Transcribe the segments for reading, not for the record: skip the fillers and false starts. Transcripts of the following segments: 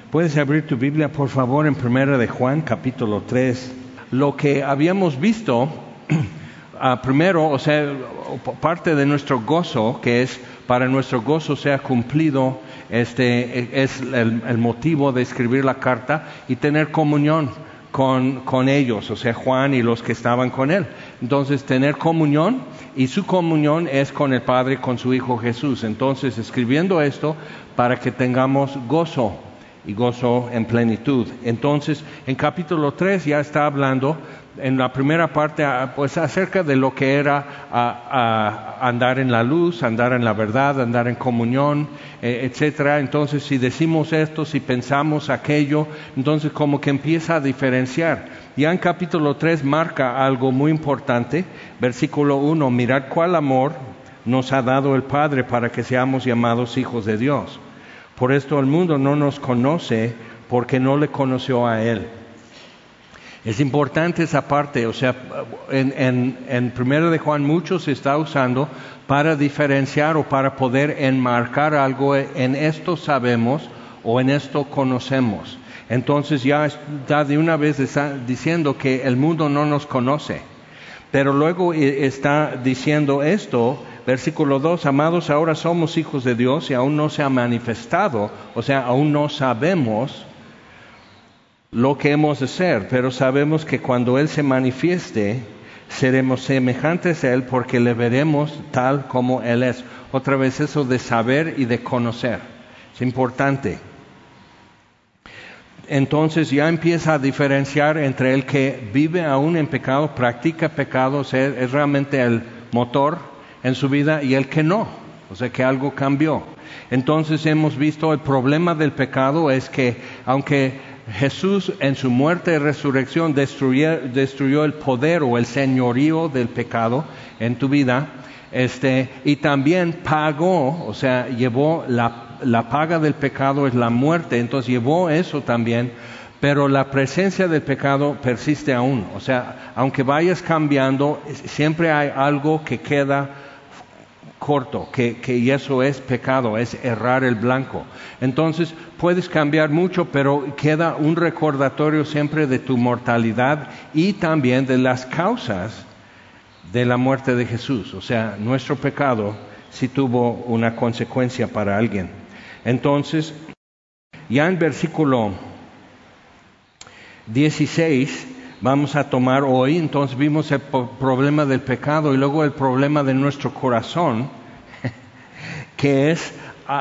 Puedes abrir tu Biblia, por favor, en Primera de Juan, capítulo 3. Lo que habíamos visto primero, o sea, parte de nuestro gozo, que es para nuestro gozo sea cumplido, es el motivo de escribir la carta y tener comunión con ellos, o sea, Juan y los que estaban con él. Entonces, tener comunión, y su comunión es con el Padre, con su Hijo Jesús. Entonces, escribiendo esto para que tengamos gozo, y gozo en plenitud. Entonces, en capítulo 3 ya está hablando, en la primera parte, pues acerca de lo que era andar en la luz, andar en la verdad, andar en comunión, etcétera. Entonces, si decimos esto, si pensamos aquello, entonces como que empieza a diferenciar. Ya en capítulo 3 marca algo muy importante, versículo 1, mirad cuál amor nos ha dado el Padre para que seamos llamados hijos de Dios. Por esto el mundo no nos conoce porque no le conoció a Él. Es importante esa parte, o sea, en 1 de Juan mucho se está usando para diferenciar o para poder enmarcar algo, en esto sabemos o en esto conocemos. Entonces ya está de una vez diciendo que el mundo no nos conoce. Pero luego está diciendo esto, versículo 2, amados, ahora somos hijos de Dios y aún no se ha manifestado, o sea, aún no sabemos lo que hemos de ser, pero sabemos que cuando Él se manifieste, seremos semejantes a Él porque le veremos tal como Él es. Otra vez eso de saber y de conocer, es importante. Entonces ya empieza a diferenciar entre el que vive aún en pecado, practica pecado, o sea, es realmente el motor en su vida, y el que no, o sea que algo cambió. Entonces hemos visto el problema del pecado es que aunque Jesús en su muerte y resurrección destruyó el poder o el señorío del pecado en tu vida, y también pagó, o sea, llevó la paga del pecado es la muerte, entonces llevó eso también, pero la presencia del pecado persiste aún, o sea, aunque vayas cambiando, siempre hay algo que queda corto, y eso es pecado, es errar el blanco. Entonces puedes cambiar mucho, pero queda un recordatorio siempre de tu mortalidad y también de las causas de la muerte de Jesús. O sea, nuestro pecado sí tuvo una consecuencia para alguien. Entonces, ya en versículo 16 vamos a tomar hoy, entonces vimos el problema del pecado y luego el problema de nuestro corazón, que es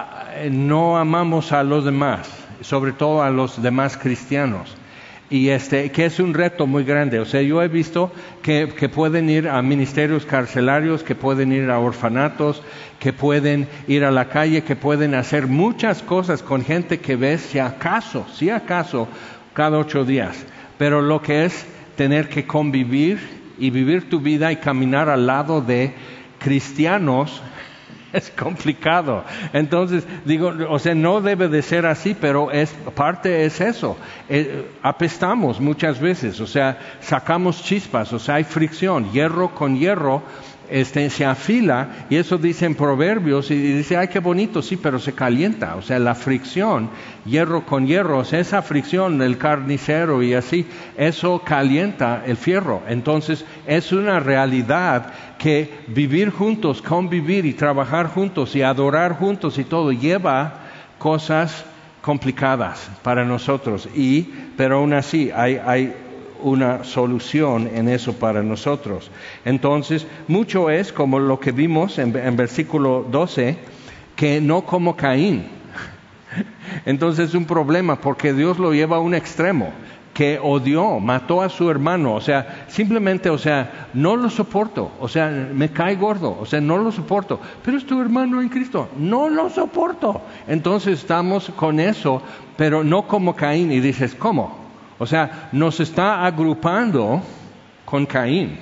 no amamos a los demás, sobre todo a los demás cristianos. Y que es un reto muy grande. O sea, yo he visto que pueden ir a ministerios carcelarios, que pueden ir a orfanatos, que pueden ir a la calle, que pueden hacer muchas cosas con gente que ves si acaso, cada 8 días. Pero lo que es tener que convivir y vivir tu vida y caminar al lado de cristianos es complicado. Entonces, digo, o sea, no debe de ser así, pero parte es eso. Apestamos muchas veces, o sea, sacamos chispas, o sea, hay fricción, hierro con hierro, se afila, y eso dice en Proverbios, y dice, ay, qué bonito, sí, pero se calienta, o sea, la fricción, hierro con hierro, o sea, esa fricción del carnicero y así, eso calienta el fierro. Entonces, es una realidad que vivir juntos, convivir y trabajar juntos y adorar juntos y todo, lleva cosas complicadas para nosotros, pero aún así hay una solución en eso para nosotros. Entonces, mucho es como lo que vimos en versículo 12, que no como Caín. Entonces es un problema porque Dios lo lleva a un extremo, que odió, mató a su hermano, o sea, simplemente, o sea, no lo soporto, o sea, me cae gordo, o sea, no lo soporto, pero es tu hermano en Cristo, no lo soporto. Entonces estamos con eso, pero no como Caín, y dices, ¿cómo? O sea, nos está agrupando con Caín,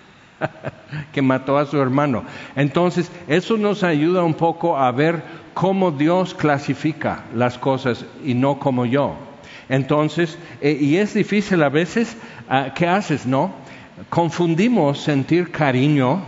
que mató a su hermano. Entonces, eso nos ayuda un poco a ver cómo Dios clasifica las cosas y no como yo. Entonces, y es difícil a veces, ¿qué haces, no? Confundimos sentir cariño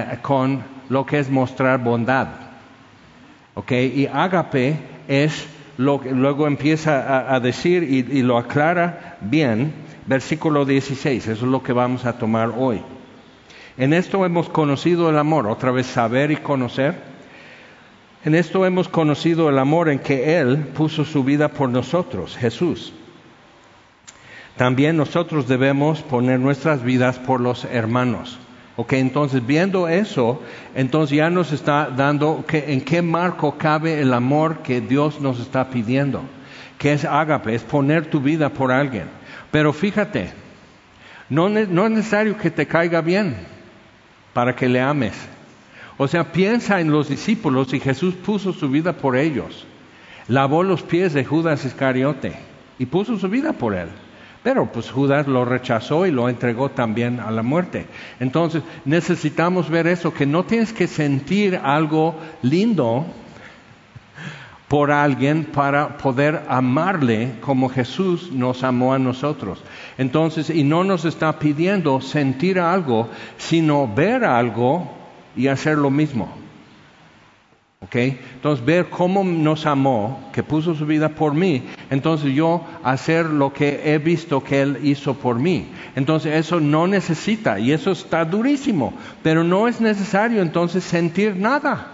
con lo que es mostrar bondad. ¿Ok? Y ágape es luego empieza a decir y lo aclara bien, versículo 16, eso es lo que vamos a tomar hoy. En esto hemos conocido el amor, otra vez saber y conocer. En esto hemos conocido el amor en que Él puso su vida por nosotros, Jesús. También nosotros debemos poner nuestras vidas por los hermanos. Ok, entonces viendo eso, entonces ya nos está dando en qué marco cabe el amor que Dios nos está pidiendo. Que es ágape, es poner tu vida por alguien. Pero fíjate, no es necesario que te caiga bien para que le ames. O sea, piensa en los discípulos y Jesús puso su vida por ellos. Lavó los pies de Judas Iscariote y puso su vida por él. Pero pues Judas lo rechazó y lo entregó también a la muerte. Entonces necesitamos ver eso, que no tienes que sentir algo lindo por alguien para poder amarle como Jesús nos amó a nosotros. Entonces, y no nos está pidiendo sentir algo, sino ver algo y hacer lo mismo. ¿Ok? Entonces, ver cómo nos amó, que puso su vida por mí, entonces yo hacer lo que he visto que Él hizo por mí. Entonces, eso no necesita, y eso está durísimo, pero no es necesario entonces sentir nada.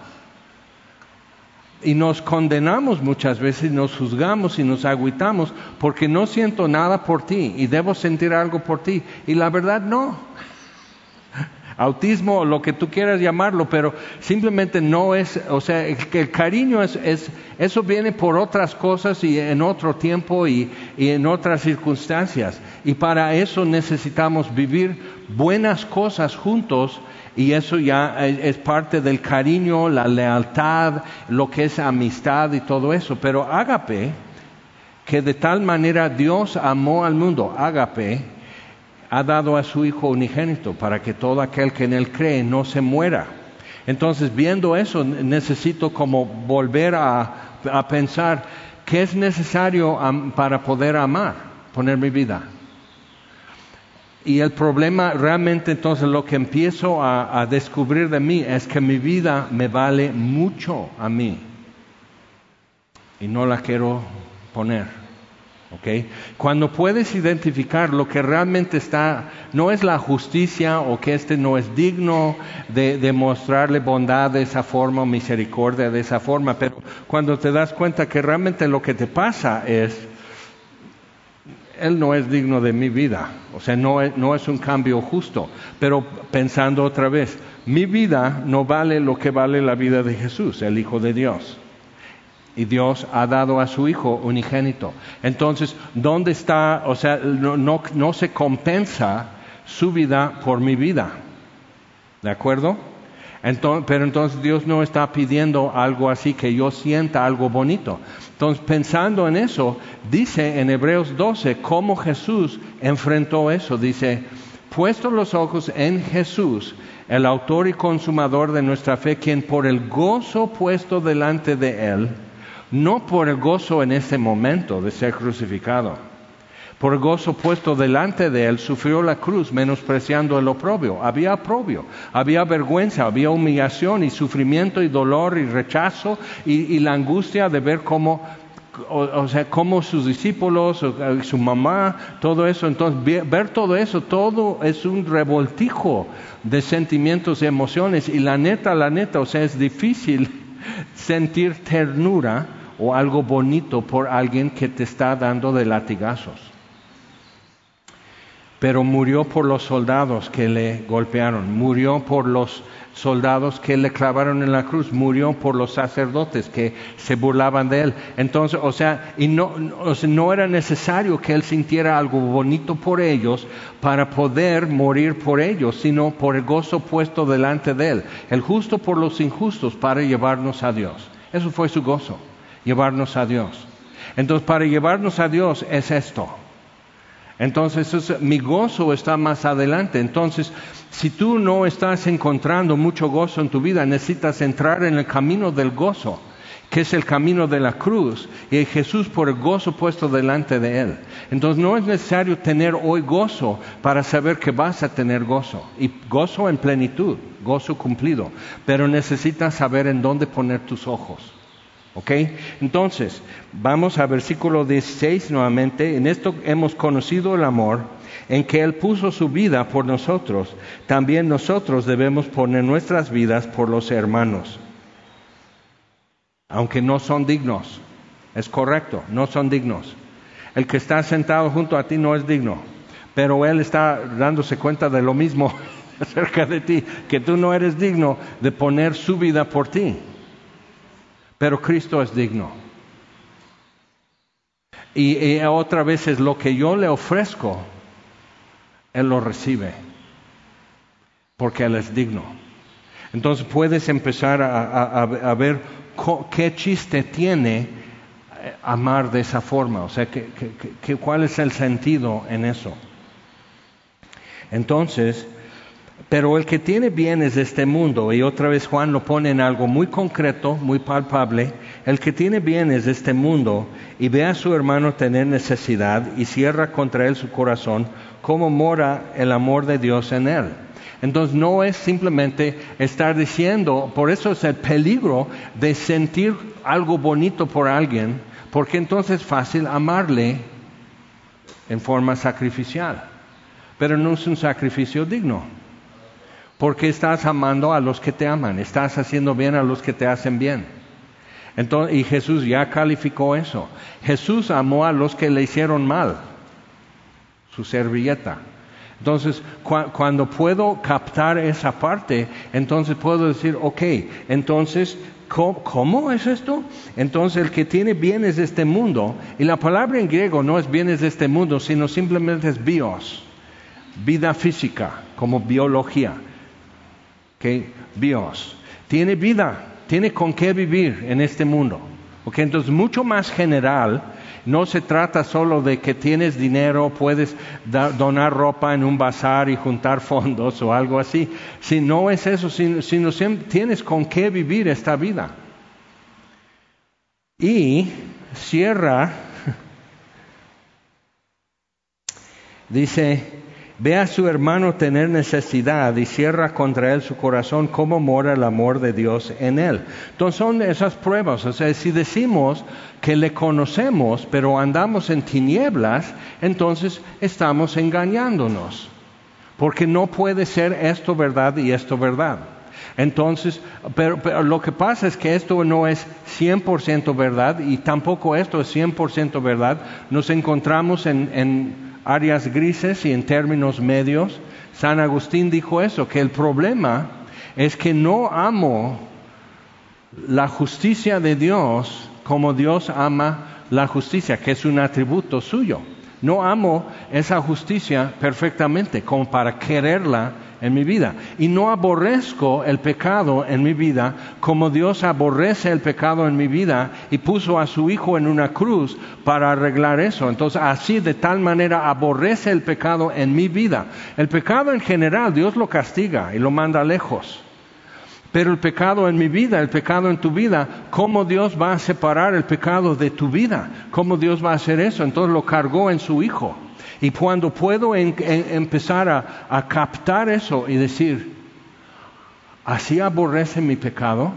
Y nos condenamos muchas veces, nos juzgamos y nos agüitamos porque no siento nada por ti y debo sentir algo por ti. Y la verdad no. Autismo o lo que tú quieras llamarlo, pero simplemente no es, o sea, el cariño eso viene por otras cosas y en otro tiempo y en otras circunstancias. Y para eso necesitamos vivir buenas cosas juntos. Y eso ya es parte del cariño, la lealtad, lo que es amistad y todo eso. Pero ágape, que de tal manera Dios amó al mundo, ágape, ha dado a su Hijo unigénito para que todo aquel que en Él cree no se muera. Entonces, viendo eso, necesito como volver a pensar qué es necesario para poder amar, poner mi vida. Y el problema realmente entonces lo que empiezo a descubrir de mí es que mi vida me vale mucho a mí y no la quiero poner. ¿Okay? Cuando puedes identificar lo que realmente no es la justicia o que no es digno de mostrarle bondad de esa forma o misericordia de esa forma, pero cuando te das cuenta que realmente lo que te pasa es Él no es digno de mi vida, o sea, no es un cambio justo, pero pensando otra vez, mi vida no vale lo que vale la vida de Jesús, el Hijo de Dios. Y Dios ha dado a su Hijo unigénito. Entonces, ¿dónde está? O sea, no se compensa su vida por mi vida. ¿De acuerdo? Pero entonces Dios no está pidiendo algo así, que yo sienta algo bonito. Entonces, pensando en eso, dice en Hebreos 12 cómo Jesús enfrentó eso. Dice, puestos los ojos en Jesús, el autor y consumador de nuestra fe, quien por el gozo puesto delante de Él, no por el gozo en ese momento de ser crucificado, por el gozo puesto delante de Él, sufrió la cruz, menospreciando el oprobio. Había vergüenza, había humillación y sufrimiento y dolor y rechazo y la angustia de ver cómo sus discípulos, su mamá, todo eso. Entonces, ver todo eso, todo es un revoltijo de sentimientos y emociones. Y la neta, o sea, es difícil sentir ternura o algo bonito por alguien que te está dando de latigazos. Pero murió por los soldados que le golpearon, murió por los soldados que le clavaron en la cruz, murió por los sacerdotes que se burlaban de Él. Entonces, no era necesario que Él sintiera algo bonito por ellos para poder morir por ellos, sino por el gozo puesto delante de Él. El justo por los injustos para llevarnos a Dios. Eso fue su gozo, llevarnos a Dios. Entonces, para llevarnos a Dios es esto. Entonces, mi gozo está más adelante. Entonces, si tú no estás encontrando mucho gozo en tu vida, necesitas entrar en el camino del gozo, que es el camino de la cruz, y Jesús por el gozo puesto delante de Él. Entonces, no es necesario tener hoy gozo para saber que vas a tener gozo, y gozo en plenitud, gozo cumplido, pero necesitas saber en dónde poner tus ojos. ¿Ok? Entonces, vamos a versículo 16 nuevamente. En esto hemos conocido el amor, en que Él puso su vida por nosotros. También nosotros debemos poner nuestras vidas por los hermanos. Aunque no son dignos. Es correcto, no son dignos. El que está sentado junto a ti no es digno, pero Él está dándose cuenta de lo mismo acerca de ti, que tú no eres digno de poner su vida por ti. Pero Cristo es digno. Y otra vez es lo que yo le ofrezco, Él lo recibe, porque Él es digno. Entonces puedes empezar a ver qué chiste tiene amar de esa forma. O sea, ¿cuál es el sentido en eso? Entonces, pero el que tiene bienes de este mundo, y otra vez Juan lo pone en algo muy concreto, muy palpable, el que tiene bienes de este mundo y ve a su hermano tener necesidad y cierra contra él su corazón, ¿cómo mora el amor de Dios en él? Entonces no es simplemente estar diciendo, por eso es el peligro de sentir algo bonito por alguien, porque entonces es fácil amarle en forma sacrificial, pero no es un sacrificio digno. Porque estás amando a los que te aman, estás haciendo bien a los que te hacen bien. Entonces, y Jesús ya calificó eso. Jesús amó a los que le hicieron mal, su servilleta. Entonces, cuando puedo captar esa parte, entonces puedo decir, ok, entonces, ¿cómo es esto? Entonces, el que tiene bienes de este mundo, y la palabra en griego no es bienes de este mundo, sino simplemente es bios, vida física, como biología. Okay, bios. Tiene vida, tiene con qué vivir en este mundo. Okay, entonces mucho más general, no se trata solo de que tienes dinero, puedes donar ropa en un bazar y juntar fondos o algo así. Si no es eso, sino tienes con qué vivir esta vida. Y cierra, dice, ve a su hermano tener necesidad y cierra contra él su corazón, ¿cómo mora el amor de Dios en él? Entonces son esas pruebas. O sea, si decimos que le conocemos, pero andamos en tinieblas, entonces estamos engañándonos. Porque no puede ser esto verdad y esto verdad. Entonces, pero lo que pasa es que esto no es 100% verdad y tampoco esto es 100% verdad. Nos encontramos en áreas grises y en términos medios. San Agustín dijo eso, que el problema es que no amo la justicia de Dios como Dios ama la justicia, que es un atributo suyo. No amo esa justicia perfectamente como para quererla en mi vida. Y no aborrezco el pecado en mi vida como Dios aborrece el pecado en mi vida y puso a su Hijo en una cruz para arreglar eso. Entonces así de tal manera aborrece el pecado en mi vida. El pecado en general Dios lo castiga y lo manda lejos. Pero el pecado en mi vida, el pecado en tu vida, ¿cómo Dios va a separar el pecado de tu vida? ¿Cómo Dios va a hacer eso? Entonces lo cargó en su Hijo. Y cuando puedo empezar a captar eso y decir, así aborrece mi pecado,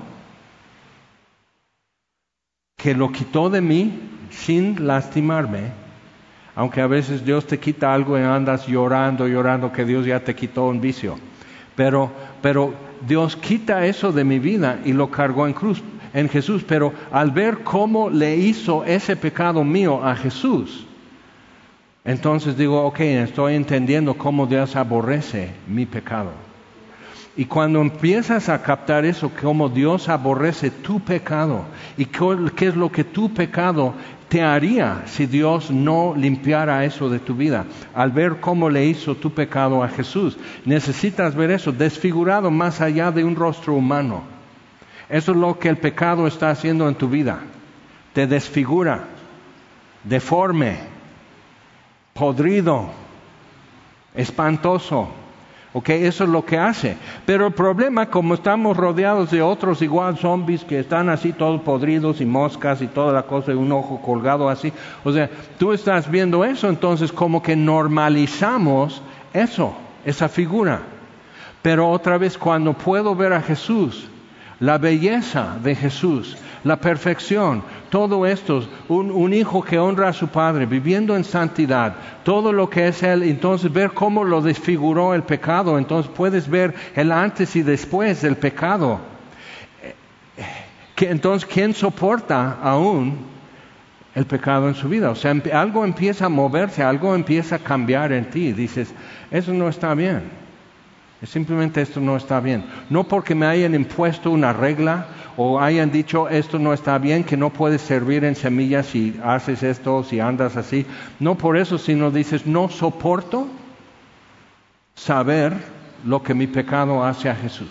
que lo quitó de mí sin lastimarme, aunque a veces Dios te quita algo y andas llorando que Dios ya te quitó un vicio. Pero Dios quita eso de mi vida y lo cargó en Jesús. Pero al ver cómo le hizo ese pecado mío a Jesús, entonces digo, ok, estoy entendiendo cómo Dios aborrece mi pecado. Y cuando empiezas a captar eso, cómo Dios aborrece tu pecado y qué es lo que tu pecado te haría si Dios no limpiara eso de tu vida. Al ver cómo le hizo tu pecado a Jesús, necesitas ver eso desfigurado más allá de un rostro humano. Eso es lo que el pecado está haciendo en tu vida. Te desfigura, deforme, podrido, espantoso. Ok, eso es lo que hace. Pero el problema, como estamos rodeados de otros igual zombies que están así todos podridos y moscas y toda la cosa y un ojo colgado así. O sea, tú estás viendo eso, entonces como que normalizamos eso, esa figura. Pero otra vez cuando puedo ver a Jesús, la belleza de Jesús, la perfección, todo esto, un hijo que honra a su padre, viviendo en santidad, todo lo que es Él, entonces ver cómo lo desfiguró el pecado, entonces puedes ver el antes y después del pecado. Entonces, ¿quién soporta aún el pecado en su vida? O sea, algo empieza a moverse, algo empieza a cambiar en ti, dices, eso no está bien. Simplemente esto no está bien. No porque me hayan impuesto una regla o hayan dicho esto no está bien, que no puedes servir en semillas si haces esto, si andas así. No por eso, sino dices, no soporto saber lo que mi pecado hace a Jesús.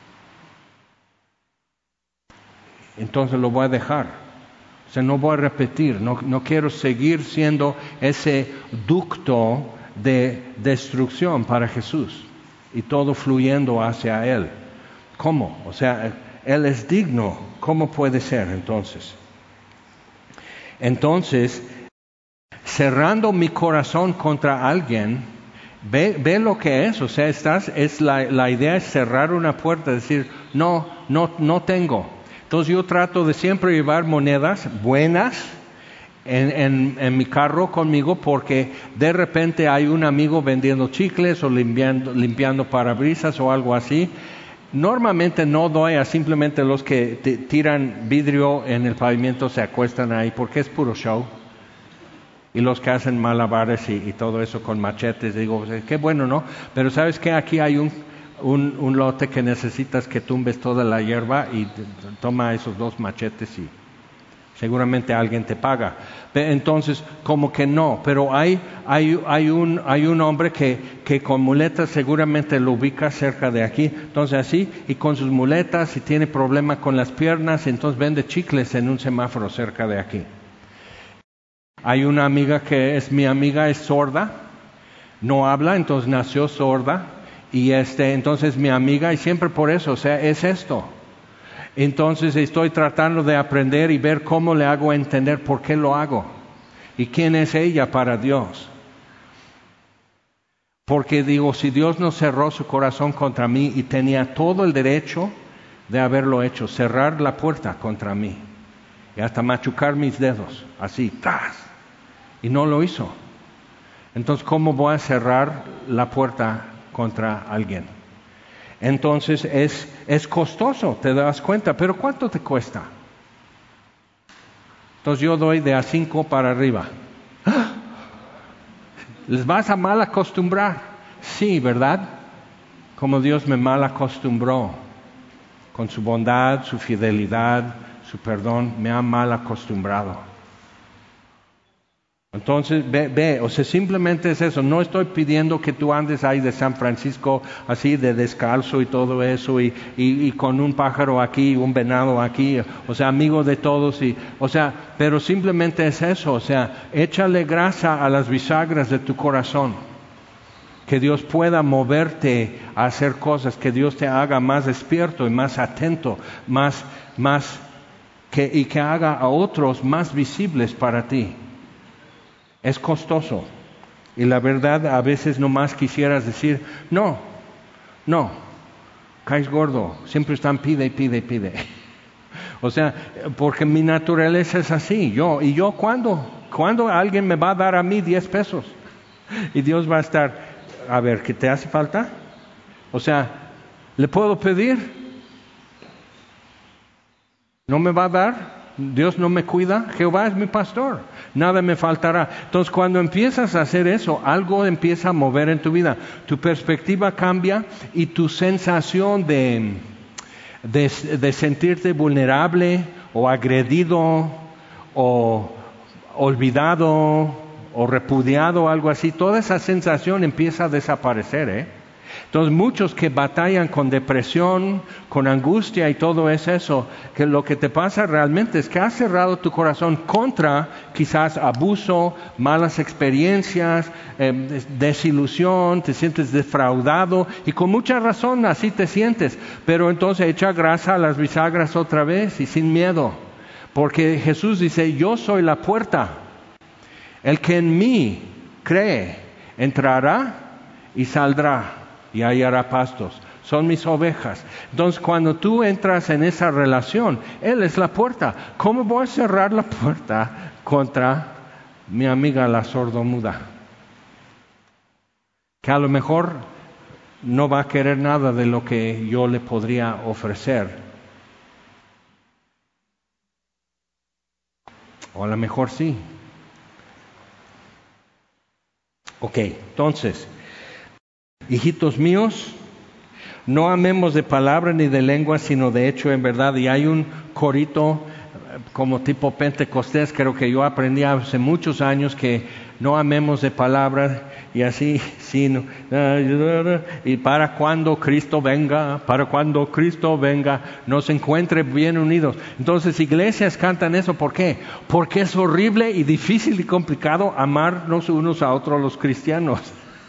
Entonces lo voy a dejar. O sea, no voy a repetir, no quiero seguir siendo ese ducto de destrucción para Jesús. Y todo fluyendo hacia Él. ¿Cómo? O sea, Él es digno. ¿Cómo puede ser entonces? Entonces, cerrando mi corazón contra alguien, ve lo que es. O sea, la idea es cerrar una puerta, decir, no tengo. Entonces yo trato de siempre llevar monedas buenas en mi carro conmigo, porque de repente hay un amigo vendiendo chicles o limpiando parabrisas o algo así. Normalmente no doy a simplemente los que tiran vidrio en el pavimento, se acuestan ahí, porque es puro show. Y los que hacen malabares y todo eso con machetes, digo, qué bueno, ¿no? Pero ¿sabes qué? Aquí hay un lote que necesitas que tumbes toda la hierba y toma esos 2 machetes y seguramente alguien te paga. Entonces, como que no, pero hay un hombre que con muletas seguramente lo ubica cerca de aquí, entonces así, y con sus muletas, y tiene problema con las piernas, entonces vende chicles en un semáforo cerca de aquí. Hay una amiga que es mi amiga, es sorda, no habla, entonces nació sorda, y entonces mi amiga, y siempre por eso, o sea, es esto. Entonces estoy tratando de aprender y ver cómo le hago entender por qué lo hago y quién es ella para Dios. Porque digo, si Dios no cerró su corazón contra mí y tenía todo el derecho de haberlo hecho, cerrar la puerta contra mí y hasta machucar mis dedos, así, ¡tas! Y no lo hizo. Entonces, ¿cómo voy a cerrar la puerta contra alguien? Entonces es costoso, te das cuenta, pero ¿cuánto te cuesta? Entonces yo doy de a 5 para arriba. ¡Ah! ¿Les vas a mal acostumbrar? Sí, ¿verdad? Como Dios me mal acostumbró, con su bondad, su fidelidad, su perdón, me ha mal acostumbrado. Entonces, ve, o sea, simplemente es eso. No estoy pidiendo que tú andes ahí de San Francisco, así de descalzo y todo eso, y con un pájaro aquí, un venado aquí, o sea, amigo de todos, pero simplemente es eso, o sea, échale grasa a las bisagras de tu corazón. Que Dios pueda moverte a hacer cosas, que Dios te haga más despierto y más atento, y que haga a otros más visibles para ti. Es costoso. Y la verdad, a veces nomás quisieras decir, no, caes gordo, siempre están pide. O sea, porque mi naturaleza es así. ¿Cuándo alguien me va a dar a mí 10 pesos? Y Dios va a estar, a ver, ¿qué te hace falta? O sea, ¿le puedo pedir? ¿No me va a dar? Dios no me cuida, Jehová es mi pastor, nada me faltará. Entonces, cuando empiezas a hacer eso, algo empieza a mover en tu vida. Tu perspectiva cambia y tu sensación de sentirte vulnerable o agredido o olvidado o repudiado, algo así, toda esa sensación empieza a desaparecer, Entonces muchos que batallan con depresión, con angustia y todo eso, que lo que te pasa realmente es que has cerrado tu corazón contra quizás abuso, malas experiencias, desilusión, te sientes defraudado y con mucha razón así te sientes, pero entonces echa grasa a las bisagras otra vez y sin miedo, porque Jesús dice, yo soy la puerta, el que en mí cree entrará y saldrá y hallará pastos. son mis ovejas. Entonces, cuando tú entras en esa relación, Él es la puerta. ¿Cómo voy a cerrar la puerta contra mi amiga la sordomuda? Que a lo mejor no va a querer nada de lo que yo le podría ofrecer. O a lo mejor sí. Ok, entonces, hijitos míos, no amemos de palabra ni de lengua, sino de hecho en verdad. Y hay un corito como tipo Pentecostés, creo que yo aprendí hace muchos años, que no amemos de palabra y así, sino, y para cuando Cristo venga, nos encuentre bien unidos. Entonces iglesias cantan eso, ¿por qué? Porque es horrible y difícil y complicado amarnos unos a otros los cristianos.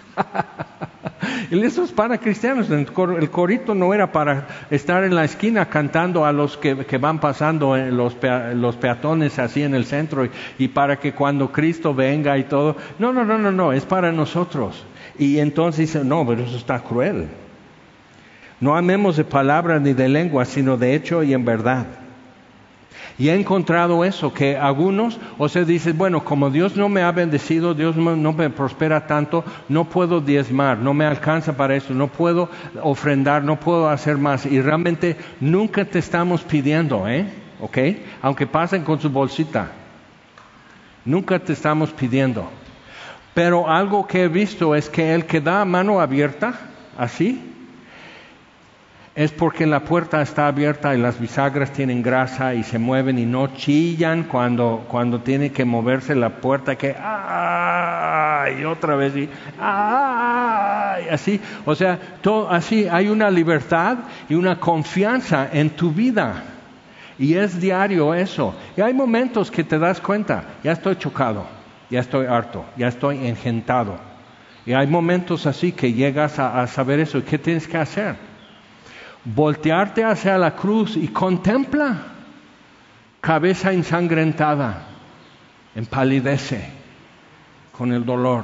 Y eso es para cristianos. El corito no era para estar en la esquina cantando a los que van pasando, los peatones así en el centro, y para que cuando Cristo venga y todo. No, es para nosotros. Y entonces dicen, no, pero eso está cruel. No amemos de palabra ni de lengua, sino de hecho y en verdad. Y he encontrado eso, que algunos, dicen, bueno, como Dios no me ha bendecido, Dios no me prospera tanto, no puedo diezmar, no me alcanza para eso, no puedo ofrendar, no puedo hacer más. Y realmente nunca te estamos pidiendo, ¿ok? Aunque pasen con su bolsita. Nunca te estamos pidiendo. Pero algo que he visto es que el que da mano abierta, así, es porque la puerta está abierta y las bisagras tienen grasa y se mueven y no chillan cuando tiene que moverse la puerta, que ¡ay! Y otra vez y ¡ay! Así, todo así, hay una libertad y una confianza en tu vida. Y es diario eso. Y hay momentos que te das cuenta, ya estoy chocado, ya estoy harto, ya estoy engentado. Y hay momentos así que llegas a saber eso. ¿Y qué tienes que hacer? Voltearte hacia la cruz y contempla, cabeza ensangrentada, empalidece con el dolor.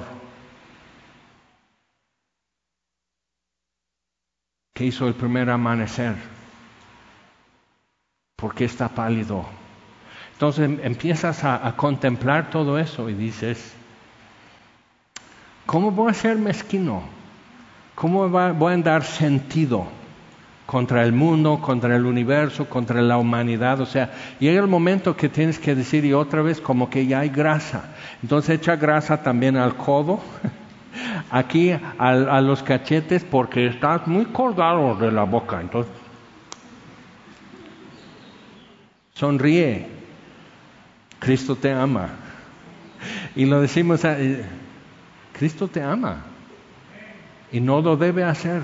¿Qué hizo el primer amanecer? ¿Por qué está pálido? Entonces empiezas a contemplar todo eso y dices, ¿cómo voy a ser mezquino? ¿Cómo voy a dar sentido contra el mundo, contra el universo, contra la humanidad? Llega el momento que tienes que decir, y otra vez como que ya hay grasa. Entonces echa grasa también al codo, aquí a los cachetes, porque estás muy colgado de la boca. Entonces sonríe, Cristo te ama. Y lo decimos, Cristo te ama y no lo debe hacer.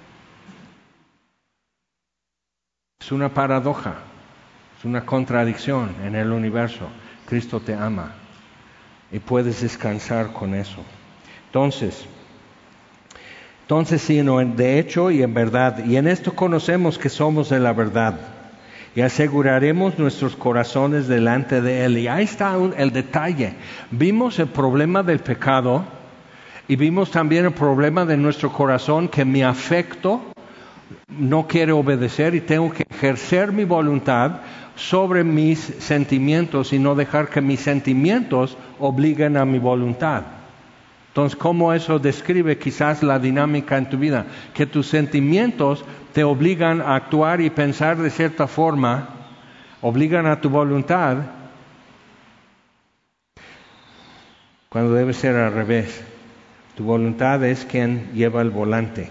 Es una paradoja, es una contradicción en el universo. Cristo te ama y puedes descansar con eso. Entonces sí, no, de hecho y en verdad. Y en esto conocemos que somos de la verdad y aseguraremos nuestros corazones delante de Él. Y ahí está el detalle. Vimos el problema del pecado y vimos también el problema de nuestro corazón, que mi afecto no quiere obedecer y tengo que ejercer mi voluntad sobre mis sentimientos y no dejar que mis sentimientos obliguen a mi voluntad. Entonces, ¿cómo eso describe quizás la dinámica en tu vida? Que tus sentimientos te obligan a actuar y pensar de cierta forma, obligan a tu voluntad, cuando debe ser al revés. Tu voluntad es quien lleva el volante.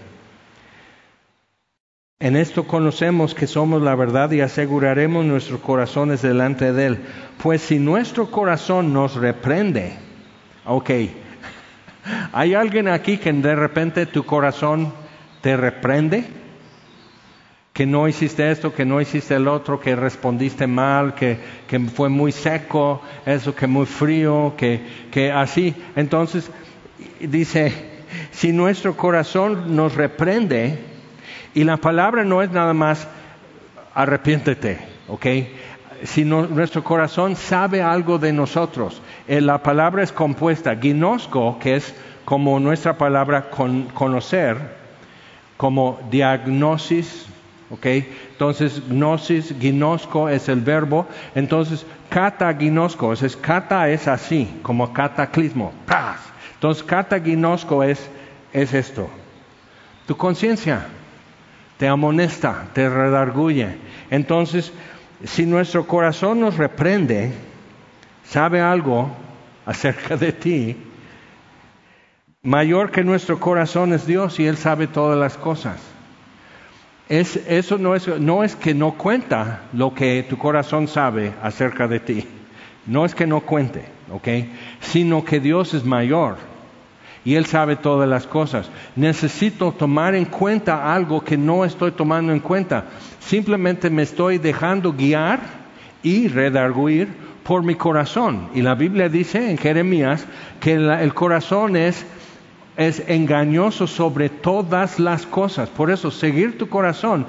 En esto conocemos que somos la verdad y aseguraremos nuestros corazones delante de Él. Pues si nuestro corazón nos reprende, ok, ¿hay alguien aquí que de repente tu corazón te reprende? Que no hiciste esto, que no hiciste el otro, que respondiste mal, que fue muy seco, eso, que muy frío, que así. Entonces dice, si nuestro corazón nos reprende, y la palabra no es nada más arrepiéntete, ¿ok? Si nuestro corazón sabe algo de nosotros. La palabra es compuesta, ginosko, que es como nuestra palabra conocer, como diagnosis, ¿ok? Entonces, gnosis, ginosko es el verbo. Entonces, kataginosco, kata es así, como cataclismo. ¡Paz! Entonces, kataginosco es esto. Tu conciencia te amonesta, te redarguye. Entonces, si nuestro corazón nos reprende, sabe algo acerca de ti, mayor que nuestro corazón es Dios y Él sabe todas las cosas. Eso no es que no cuenta lo que tu corazón sabe acerca de ti. No es que no cuente, ¿ok? Sino que Dios es mayor y Él sabe todas las cosas. Necesito tomar en cuenta algo que no estoy tomando en cuenta. Simplemente me estoy dejando guiar y redarguir por mi corazón. Y la Biblia dice en Jeremías que el corazón es engañoso sobre todas las cosas. Por eso, seguir tu corazón,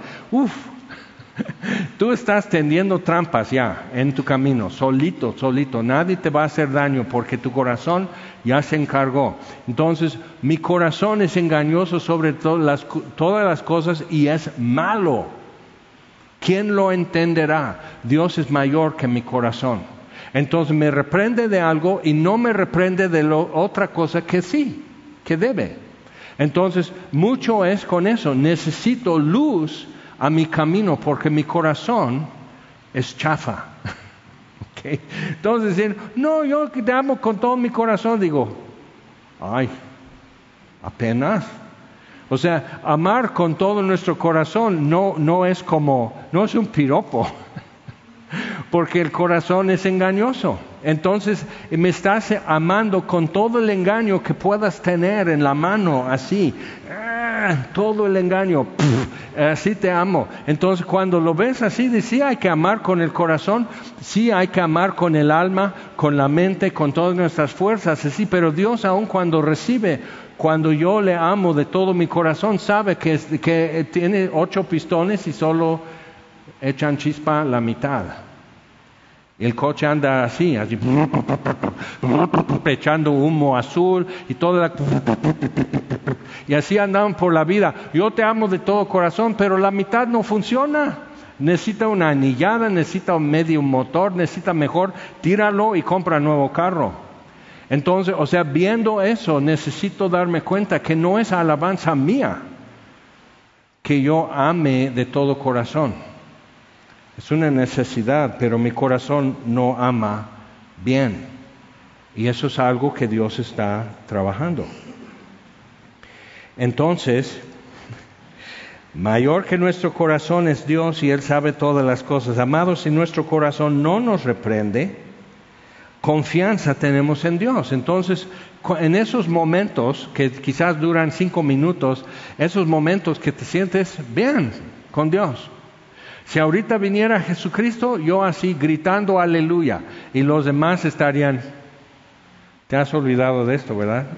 tú estás tendiendo trampas ya en tu camino, solito. Nadie te va a hacer daño porque tu corazón ya se encargó. Entonces, mi corazón es engañoso sobre todas las cosas y es malo. ¿Quién lo entenderá? Dios es mayor que mi corazón. Entonces, me reprende de algo y no me reprende de otra cosa que sí, que debe. Entonces, mucho es con eso. Necesito luz a mi camino porque mi corazón es chafa. ¿Okay? Entonces, decir, no, yo te amo con todo mi corazón, digo, ay, apenas. O sea, amar con todo nuestro corazón no es un piropo. Porque el corazón es engañoso. Entonces me estás amando con todo el engaño que puedas tener en la mano, así, todo el engaño, así te amo. Entonces cuando lo ves así, sí hay que amar con el corazón, sí hay que amar con el alma, con la mente, con todas nuestras fuerzas, así. Pero Dios, aun cuando yo le amo de todo mi corazón, sabe que tiene 8 pistones y solo echan chispa la mitad. Y el coche anda así, echando humo azul y y así andan por la vida. Yo te amo de todo corazón, pero la mitad no funciona. Necesita una anillada, necesita un medio motor, necesita mejor, tíralo y compra nuevo carro. Entonces, viendo eso, necesito darme cuenta que no es alabanza mía que yo ame de todo corazón. Es una necesidad, pero mi corazón no ama bien. Y eso es algo que Dios está trabajando. Entonces, mayor que nuestro corazón es Dios y Él sabe todas las cosas. Amados, si nuestro corazón no nos reprende, confianza tenemos en Dios. Entonces, en esos momentos que quizás duran 5 minutos, esos momentos que te sientes bien con Dios. Si ahorita viniera Jesucristo, yo así gritando aleluya, y los demás estarían, te has olvidado de esto, ¿verdad?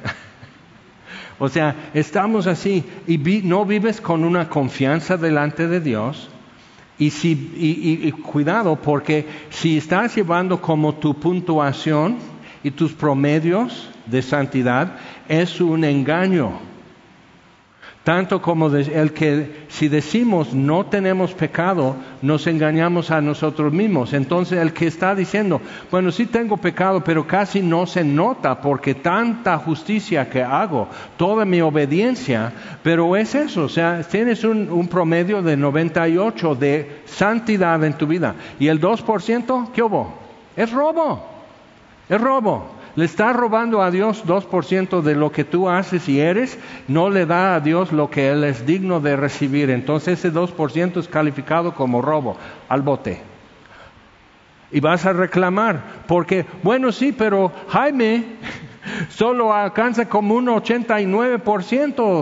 Estamos así, y no vives con una confianza delante de Dios, y cuidado, porque si estás llevando como tu puntuación y tus promedios de santidad, es un engaño. Tanto como el que si decimos no tenemos pecado, nos engañamos a nosotros mismos. Entonces el que está diciendo, bueno, sí tengo pecado, pero casi no se nota porque tanta justicia que hago, toda mi obediencia, pero es eso, tienes un promedio de 98 de santidad en tu vida. ¿Y el 2%? ¿Qué hubo? Es robo. Le estás robando a Dios 2% de lo que tú haces y eres, no le da a Dios lo que Él es digno de recibir. Entonces ese 2% es calificado como robo, al bote. Y vas a reclamar, porque, bueno, sí, pero Jaime solo alcanza como un 89%.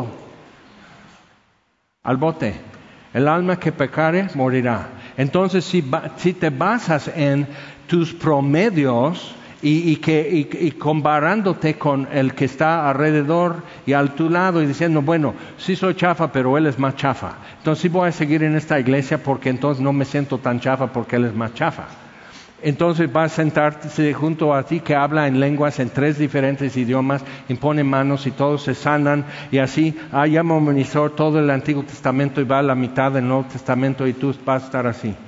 Al bote. El alma que pecare morirá. Entonces si te basas en tus promedios, y comparándote con el que está alrededor y a tu lado y diciendo, bueno, sí soy chafa, pero él es más chafa. Entonces sí voy a seguir en esta iglesia porque entonces no me siento tan chafa porque él es más chafa. Entonces va a sentarse junto a ti que habla en lenguas en 3 diferentes idiomas, impone manos y todos se sanan y así, ya memorizó todo el Antiguo Testamento y va a la mitad del Nuevo Testamento y tú vas a estar así.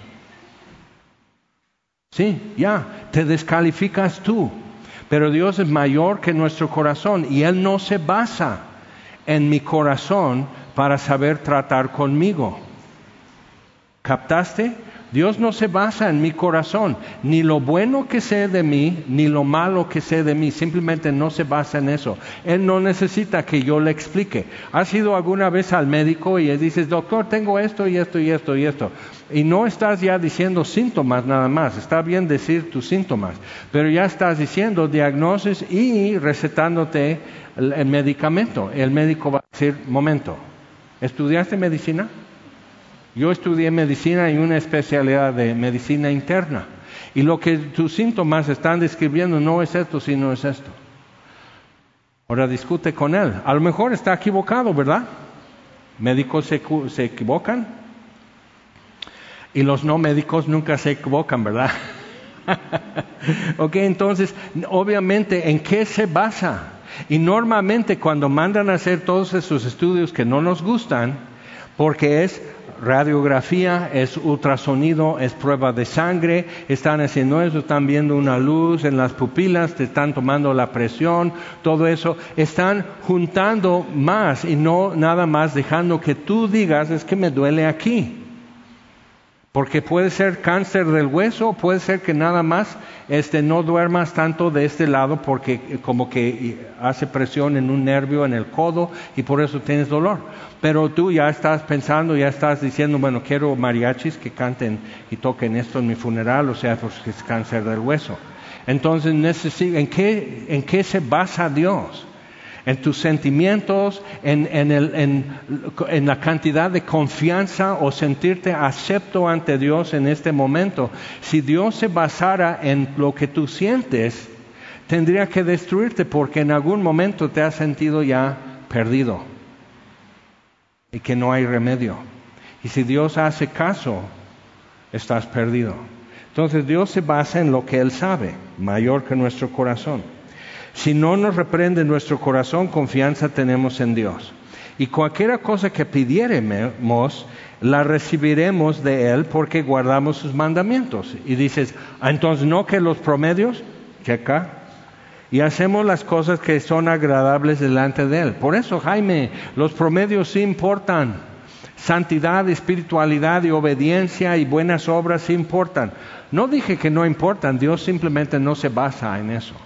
Sí, ya, te descalificas tú. Pero Dios es mayor que nuestro corazón y Él no se basa en mi corazón para saber tratar conmigo. ¿Captaste? Dios no se basa en mi corazón, ni lo bueno que sé de mí, ni lo malo que sé de mí, simplemente no se basa en eso. Él no necesita que yo le explique. ¿Has ido alguna vez al médico y dices, doctor, tengo esto y esto y esto y esto? Y no estás ya diciendo síntomas nada más, está bien decir tus síntomas, pero ya estás diciendo diagnosis y recetándote el medicamento. El médico va a decir, momento, ¿estudiaste medicina? Yo estudié medicina y una especialidad de medicina interna. Y lo que tus síntomas están describiendo no es esto, sino es esto. Ahora discute con él. A lo mejor está equivocado, ¿verdad? Médicos se equivocan. Y los no médicos nunca se equivocan, ¿verdad? Ok, entonces, obviamente, ¿en qué se basa? Y normalmente cuando mandan a hacer todos esos estudios que no nos gustan, porque es radiografía, es ultrasonido, es prueba de sangre, están haciendo eso, están viendo una luz en las pupilas, te están tomando la presión, todo eso, están juntando más y no nada más dejando que tú digas, es que me duele aquí. Porque puede ser cáncer del hueso, puede ser que nada más no duermas tanto de este lado porque como que hace presión en un nervio en el codo y por eso tienes dolor. Pero tú ya estás pensando, ya estás diciendo, bueno, quiero mariachis que canten y toquen esto en mi funeral, o sea, pues es cáncer del hueso. Entonces, ¿en qué se basa Dios? En tus sentimientos, en la cantidad de confianza o sentirte acepto ante Dios en este momento. Si Dios se basara en lo que tú sientes, tendría que destruirte porque en algún momento te has sentido ya perdido y que no hay remedio. Y si Dios hace caso, estás perdido. Entonces Dios se basa en lo que Él sabe, mayor que nuestro corazón. Si no nos reprende nuestro corazón, confianza tenemos en Dios. Y cualquier cosa que pidiéremos, la recibiremos de Él porque guardamos sus mandamientos. Y dices, entonces no que los promedios, checa, y hacemos las cosas que son agradables delante de Él. Por eso, Jaime, los promedios sí importan. Santidad, espiritualidad y obediencia y buenas obras sí importan. No dije que no importan, Dios simplemente no se basa en eso.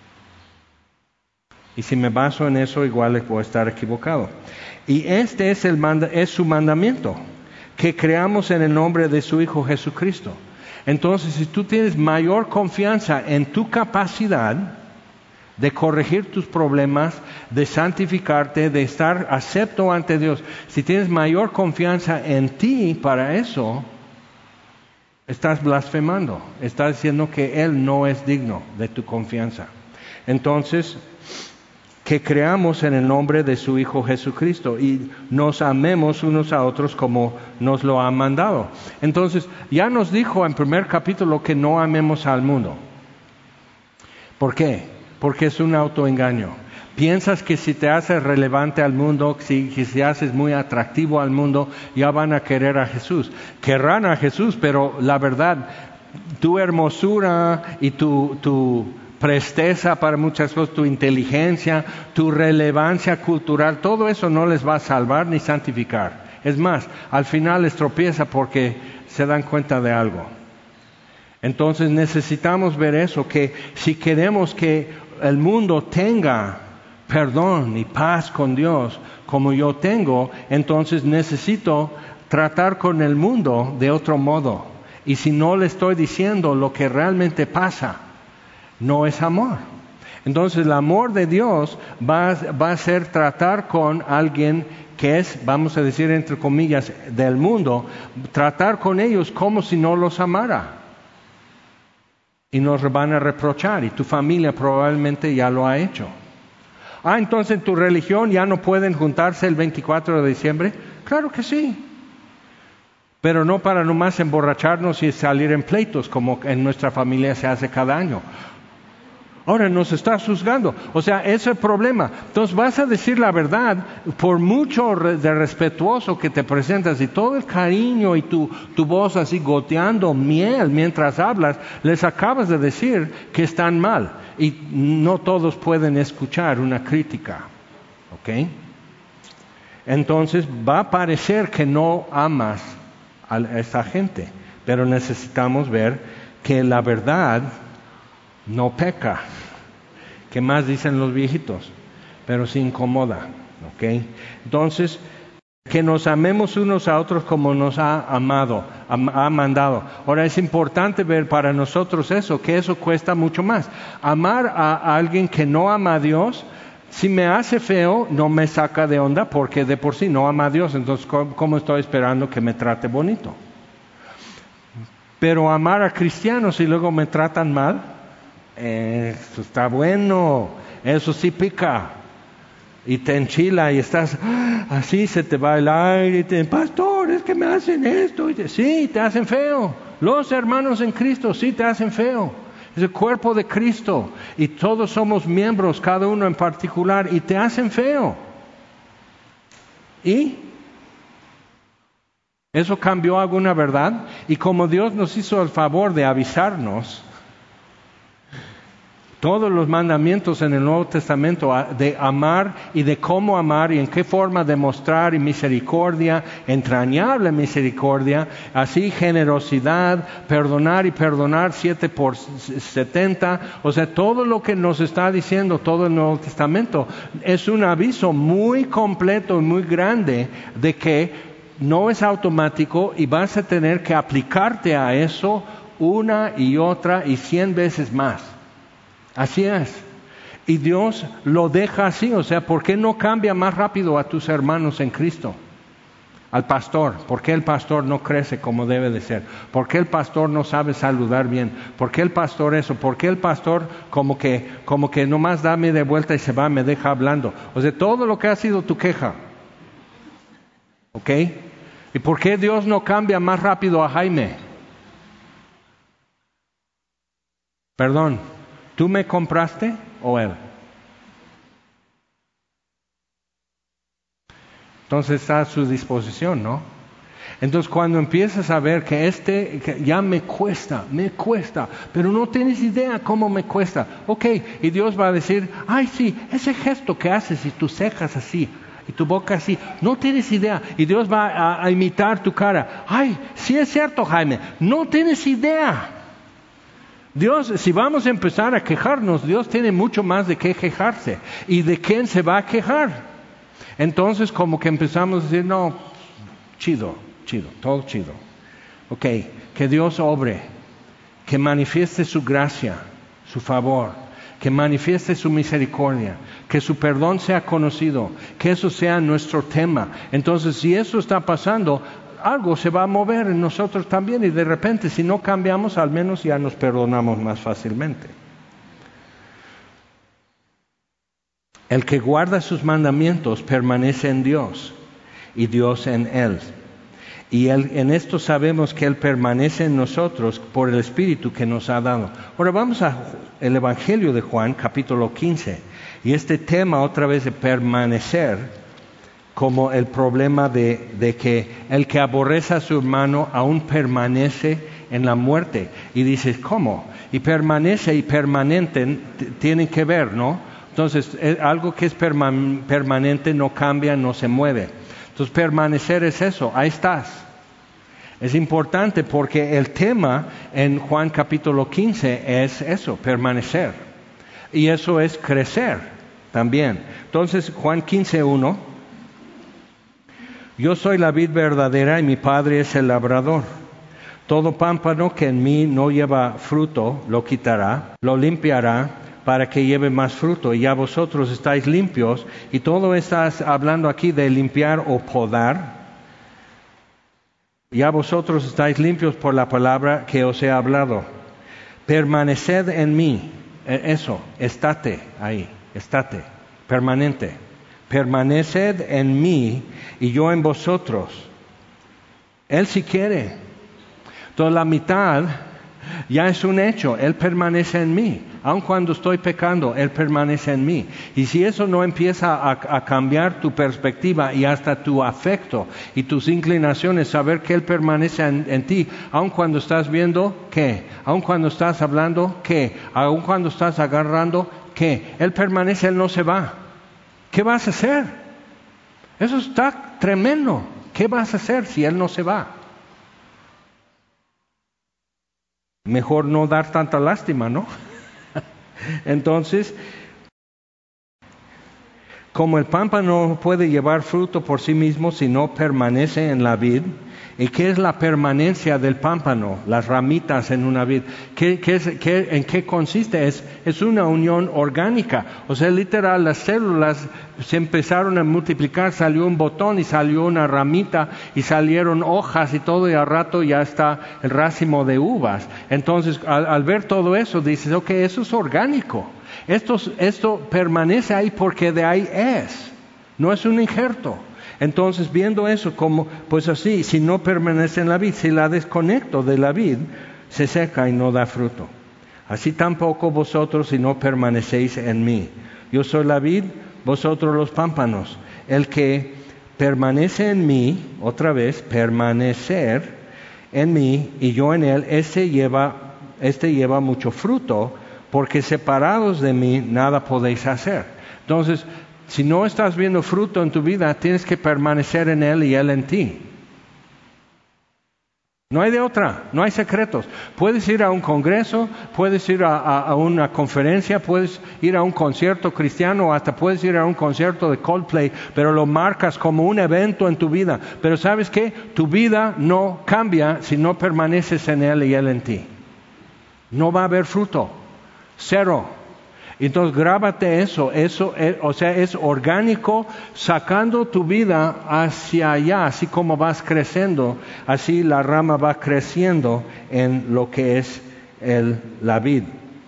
Y si me baso en eso, igual puedo estar equivocado. Y este es su mandamiento, que creamos en el nombre de su Hijo Jesucristo. Entonces, si tú tienes mayor confianza en tu capacidad de corregir tus problemas, de santificarte, de estar acepto ante Dios, si tienes mayor confianza en ti para eso, estás blasfemando. Estás diciendo que Él no es digno de tu confianza. Entonces, que creamos en el nombre de su Hijo Jesucristo y nos amemos unos a otros como nos lo ha mandado. Entonces, ya nos dijo en primer capítulo que no amemos al mundo. ¿Por qué? Porque es un autoengaño. Piensas que si te haces relevante al mundo, si te haces muy atractivo al mundo, ya van a querer a Jesús. Querrán a Jesús, pero la verdad, tu hermosura y tu presteza para muchas cosas, tu inteligencia, tu relevancia cultural, todo eso no les va a salvar ni santificar. Es más, al final les tropieza porque se dan cuenta de algo. Entonces necesitamos ver eso, que si queremos que el mundo tenga perdón y paz con Dios como yo tengo, entonces necesito tratar con el mundo de otro modo. Y si no le estoy diciendo lo que realmente pasa, no es amor. Entonces el amor de Dios va a ser tratar con alguien que es, vamos a decir entre comillas, del mundo, tratar con ellos como si no los amara. Y nos van a reprochar, y tu familia probablemente ya lo ha hecho. Entonces en tu religión ya no pueden juntarse el 24 de diciembre. Claro que sí. Pero no para nomás emborracharnos y salir en pleitos como en nuestra familia se hace cada año. Ahora nos estás juzgando. O sea, ese es el problema. Entonces vas a decir la verdad, por mucho de respetuoso que te presentas y todo el cariño y tu voz así goteando miel mientras hablas, les acabas de decir que están mal. Y no todos pueden escuchar una crítica. ¿Ok? Entonces va a parecer que no amas a esa gente, pero necesitamos ver que la verdad no peca. ¿Qué más dicen los viejitos? Pero sí incomoda. ¿Ok? Entonces, que nos amemos unos a otros como nos ha mandado. Ahora es importante ver para nosotros eso, que eso cuesta mucho más. Amar a alguien que no ama a Dios, si me hace feo, no me saca de onda porque de por sí no ama a Dios. Entonces, ¿cómo estoy esperando que me trate bonito? Pero amar a cristianos y luego me tratan mal, eso está bueno, eso sí pica. Y te enchila y estás así, se te va el aire y te pastor, es que me hacen esto. Sí, te hacen feo. Los hermanos en Cristo sí te hacen feo. Es el cuerpo de Cristo y todos somos miembros, cada uno en particular, y te hacen feo. ¿Y eso cambió alguna verdad? Y como Dios nos hizo el favor de avisarnos, todos los mandamientos en el Nuevo Testamento de amar y de cómo amar y en qué forma demostrar misericordia, entrañable misericordia, así generosidad, perdonar y perdonar 7 por 70, o sea, todo lo que nos está diciendo todo el Nuevo Testamento es un aviso muy completo y muy grande de que no es automático y vas a tener que aplicarte a eso una y otra y 100 veces más. Así es. Y Dios lo deja así, o sea, ¿por qué no cambia más rápido a tus hermanos en Cristo? Al pastor, ¿por qué el pastor no crece como debe de ser? ¿Por qué el pastor no sabe saludar bien? ¿Por qué el pastor eso? ¿Por qué el pastor como que nomás da media vuelta y se va, me deja hablando? O sea, todo lo que ha sido tu queja. ¿Ok? ¿Y por qué Dios no cambia más rápido a Jaime? Perdón. ¿Tú me compraste o él? Entonces está a su disposición, ¿no? Entonces cuando empiezas a ver que ya me cuesta, pero no tienes idea cómo me cuesta. Ok, y Dios va a decir, ay sí, ese gesto que haces y tus cejas así, y tu boca así, no tienes idea. Y Dios va a imitar tu cara. Ay, sí es cierto, Jaime, no tienes idea. Dios, si vamos a empezar a quejarnos, Dios tiene mucho más de qué quejarse. ¿Y de quién se va a quejar? Entonces como que empezamos a decir, no, chido, todo chido. Ok, que Dios obre, que manifieste su gracia, su favor, que manifieste su misericordia, que su perdón sea conocido, que eso sea nuestro tema. Entonces si eso está pasando, algo se va a mover en nosotros también y de repente si no cambiamos al menos ya nos perdonamos más fácilmente. El que guarda sus mandamientos permanece en Dios y Dios en él. Y en esto sabemos que Él permanece en nosotros por el Espíritu que nos ha dado. Ahora vamos al Evangelio de Juan, capítulo 15. Y este tema otra vez de permanecer, como el problema de que el que aborrece a su hermano aún permanece en la muerte. Y dices, ¿cómo? Y permanece y permanente tienen que ver, ¿no? Entonces, algo que es permanente no cambia, no se mueve. Entonces, permanecer es eso, ahí estás. Es importante porque el tema en Juan capítulo 15 es eso, permanecer. Y eso es crecer también. Entonces, Juan 15:1. Yo soy la vid verdadera y mi Padre es el labrador. Todo pámpano que en mí no lleva fruto, lo quitará, lo limpiará para que lleve más fruto. Y ya vosotros estáis limpios. Y todo estás hablando aquí de limpiar o podar. Ya vosotros estáis limpios por la palabra que os he hablado. Permaneced en mí. Eso, estate ahí, estate, permanente. Permaneced en mí y yo en vosotros. Él sí quiere. Entonces la mitad ya es un hecho. Él permanece en mí. Aun cuando estoy pecando, Él permanece en mí. Y si eso no empieza a cambiar tu perspectiva y hasta tu afecto y tus inclinaciones, saber que Él permanece en ti, aun cuando estás viendo, ¿qué? Aun cuando estás hablando, ¿qué? Aun cuando estás agarrando, ¿qué? Él permanece, Él no se va. ¿Qué vas a hacer? Eso está tremendo. ¿Qué vas a hacer si Él no se va? Mejor no dar tanta lástima, ¿no? Entonces, como el pámpano no puede llevar fruto por sí mismo si no permanece en la vid. ¿Y qué es la permanencia del pámpano? Las ramitas en una vid. ¿En qué consiste? Es una unión orgánica. O sea, literal, las células se empezaron a multiplicar, salió un botón y salió una ramita y salieron hojas y todo, y al rato ya está el racimo de uvas. Entonces, al ver todo eso, dices, ok, eso es orgánico. Esto permanece ahí porque de ahí es. No es un injerto. Entonces, viendo eso como, pues así, si no permanece en la vid, si la desconecto de la vid, se seca y no da fruto. Así tampoco vosotros si no permanecéis en mí. Yo soy la vid, vosotros los pámpanos. El que permanece en mí, otra vez, permanecer en mí y yo en él, este lleva mucho fruto, porque separados de mí nada podéis hacer. Entonces, si no estás viendo fruto en tu vida, tienes que permanecer en Él y Él en ti. No hay de otra, no hay secretos. Puedes ir a un congreso, puedes ir a una conferencia, puedes ir a un concierto cristiano, hasta puedes ir a un concierto de Coldplay, pero lo marcas como un evento en tu vida. Pero ¿sabes qué? Tu vida no cambia si no permaneces en Él y Él en ti. No va a haber fruto. Cero. Entonces grábate eso es orgánico, sacando tu vida hacia allá, así como vas creciendo, así la rama va creciendo en lo que es la vid.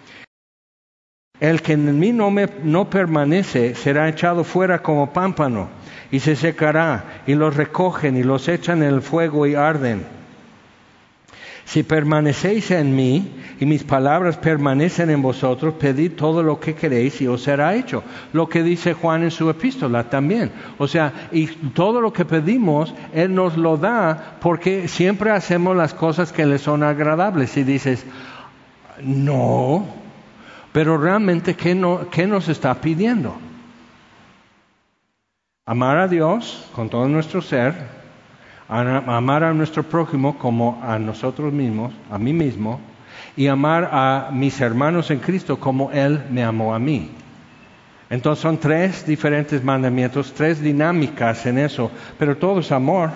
El que en mí no permanece será echado fuera como pámpano y se secará, y los recogen y los echan en el fuego y arden. Si permanecéis en mí y mis palabras permanecen en vosotros, pedid todo lo que queréis y os será hecho. Lo que dice Juan en su epístola también. O sea, y todo lo que pedimos, Él nos lo da porque siempre hacemos las cosas que le son agradables. Y dices, no, pero realmente, ¿qué nos está pidiendo? Amar a Dios con todo nuestro ser, amar a nuestro prójimo como a nosotros mismos, a mí mismo, y amar a mis hermanos en Cristo como Él me amó a mí. Entonces son 3 diferentes mandamientos, 3 dinámicas en eso, pero todo es amor.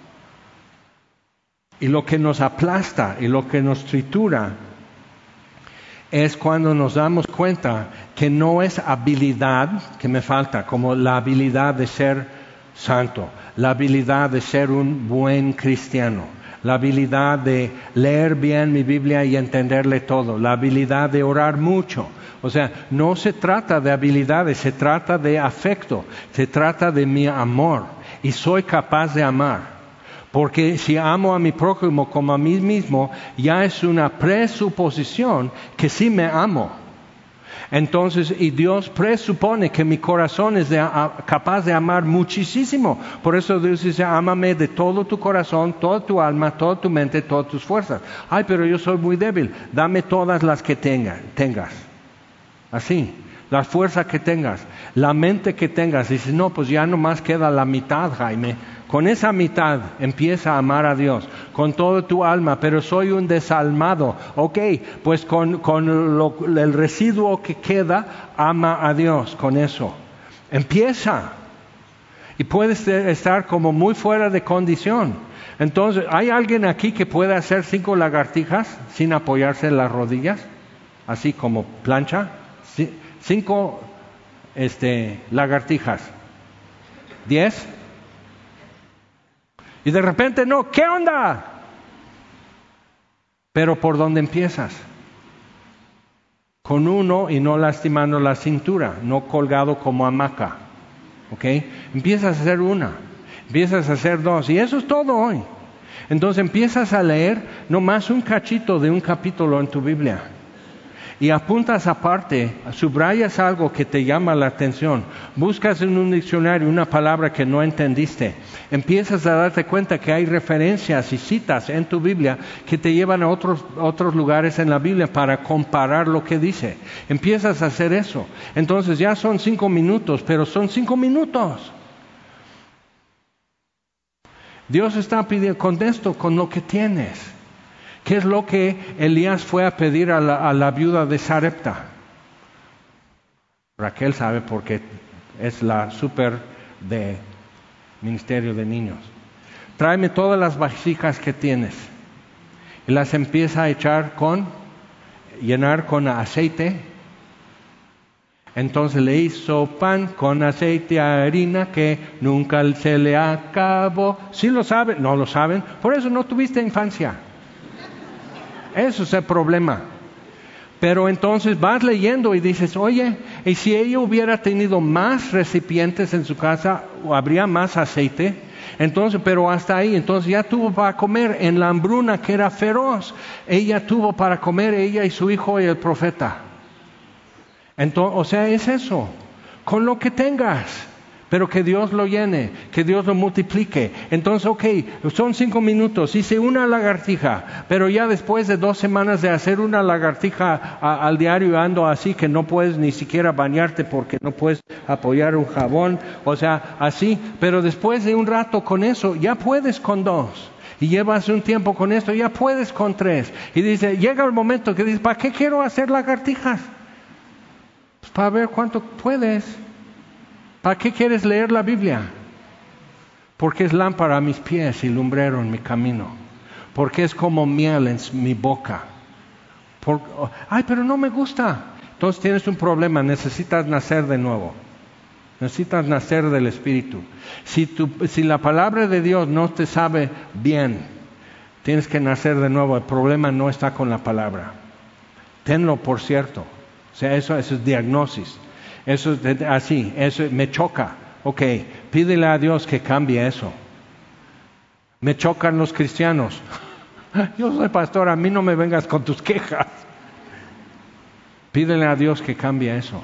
Y lo que nos aplasta y lo que nos tritura es cuando nos damos cuenta que no es habilidad que me falta, como la habilidad de ser santo, la habilidad de ser un buen cristiano, la habilidad de leer bien mi Biblia y entenderle todo, la habilidad de orar mucho. O sea, no se trata de habilidades, se trata de afecto, se trata de mi amor, y soy capaz de amar. Porque si amo a mi prójimo como a mí mismo, ya es una presuposición que sí me amo. Entonces, y Dios presupone que mi corazón es capaz de amar muchísimo. Por eso Dios dice, ámame de todo tu corazón, toda tu alma, toda tu mente, todas tus fuerzas. Ay, pero yo soy muy débil. Dame todas las que tengas. Así, la fuerza que tengas, la mente que tengas. Dices, no, pues ya nomás queda la mitad, Jaime. Con esa mitad empieza a amar a Dios, con toda tu alma, pero soy un desalmado. Ok, pues con el residuo que queda, ama a Dios con eso. Empieza. Y puedes estar como muy fuera de condición. Entonces, ¿hay alguien aquí que pueda hacer 5 lagartijas sin apoyarse en las rodillas? Así como plancha. 5 lagartijas. 10. Y de repente, no, ¿qué onda? Pero ¿por dónde empiezas? Con uno y no lastimando la cintura, no colgado como hamaca. ¿Ok? Empiezas a hacer una, empiezas a hacer 2, y eso es todo hoy. Entonces empiezas a leer nomás un cachito de un capítulo en tu Biblia. Y apuntas aparte, subrayas algo que te llama la atención, buscas en un diccionario una palabra que no entendiste, empiezas a darte cuenta que hay referencias y citas en tu Biblia que te llevan a otros lugares en la Biblia para comparar lo que dice. Empiezas a hacer eso. Entonces ya son 5 minutos, pero son 5 minutos. Dios está pidiendo con esto, con lo que tienes. ¿Qué es lo que Elías fue a pedir a la viuda de Sarepta? Raquel sabe porque es la súper de ministerio de niños. Tráeme todas las vasijas que tienes. Y las empieza a llenar con aceite. Entonces le hizo pan con aceite y harina que nunca se le acabó. ¿Sí lo saben? No lo saben. Por eso no tuviste infancia. Eso es el problema. Pero entonces vas leyendo y dices, oye, y si ella hubiera tenido más recipientes en su casa, habría más aceite. Entonces, pero hasta ahí, entonces ya tuvo para comer en la hambruna que era feroz. Ella tuvo para comer, ella y su hijo y el profeta. Entonces, o sea, es eso, con lo que tengas. Pero que Dios lo llene, que Dios lo multiplique. Entonces, son 5 minutos, hice una lagartija, pero ya después de 2 semanas de hacer una lagartija al diario ando así que no puedes ni siquiera bañarte porque no puedes apoyar un jabón, o sea, así. Pero después de un rato con eso, ya puedes con 2. Y llevas un tiempo con esto, ya puedes con 3. Y dice, llega el momento que dices, ¿para qué quiero hacer lagartijas? Pues para ver cuánto puedes. ¿Para qué quieres leer la Biblia? Porque es lámpara a mis pies y lumbrero en mi camino. Porque es como miel en mi boca. Pero no me gusta. Entonces tienes un problema, necesitas nacer de nuevo. Necesitas nacer del Espíritu. Si la palabra de Dios no te sabe bien, tienes que nacer de nuevo. El problema no está con la palabra. Tenlo por cierto. O sea, eso es diagnosis. Eso es así, eso me choca. Pídele a Dios que cambie eso. Me chocan los cristianos. Yo soy pastor, a mí no me vengas con tus quejas. Pídele a Dios que cambie eso.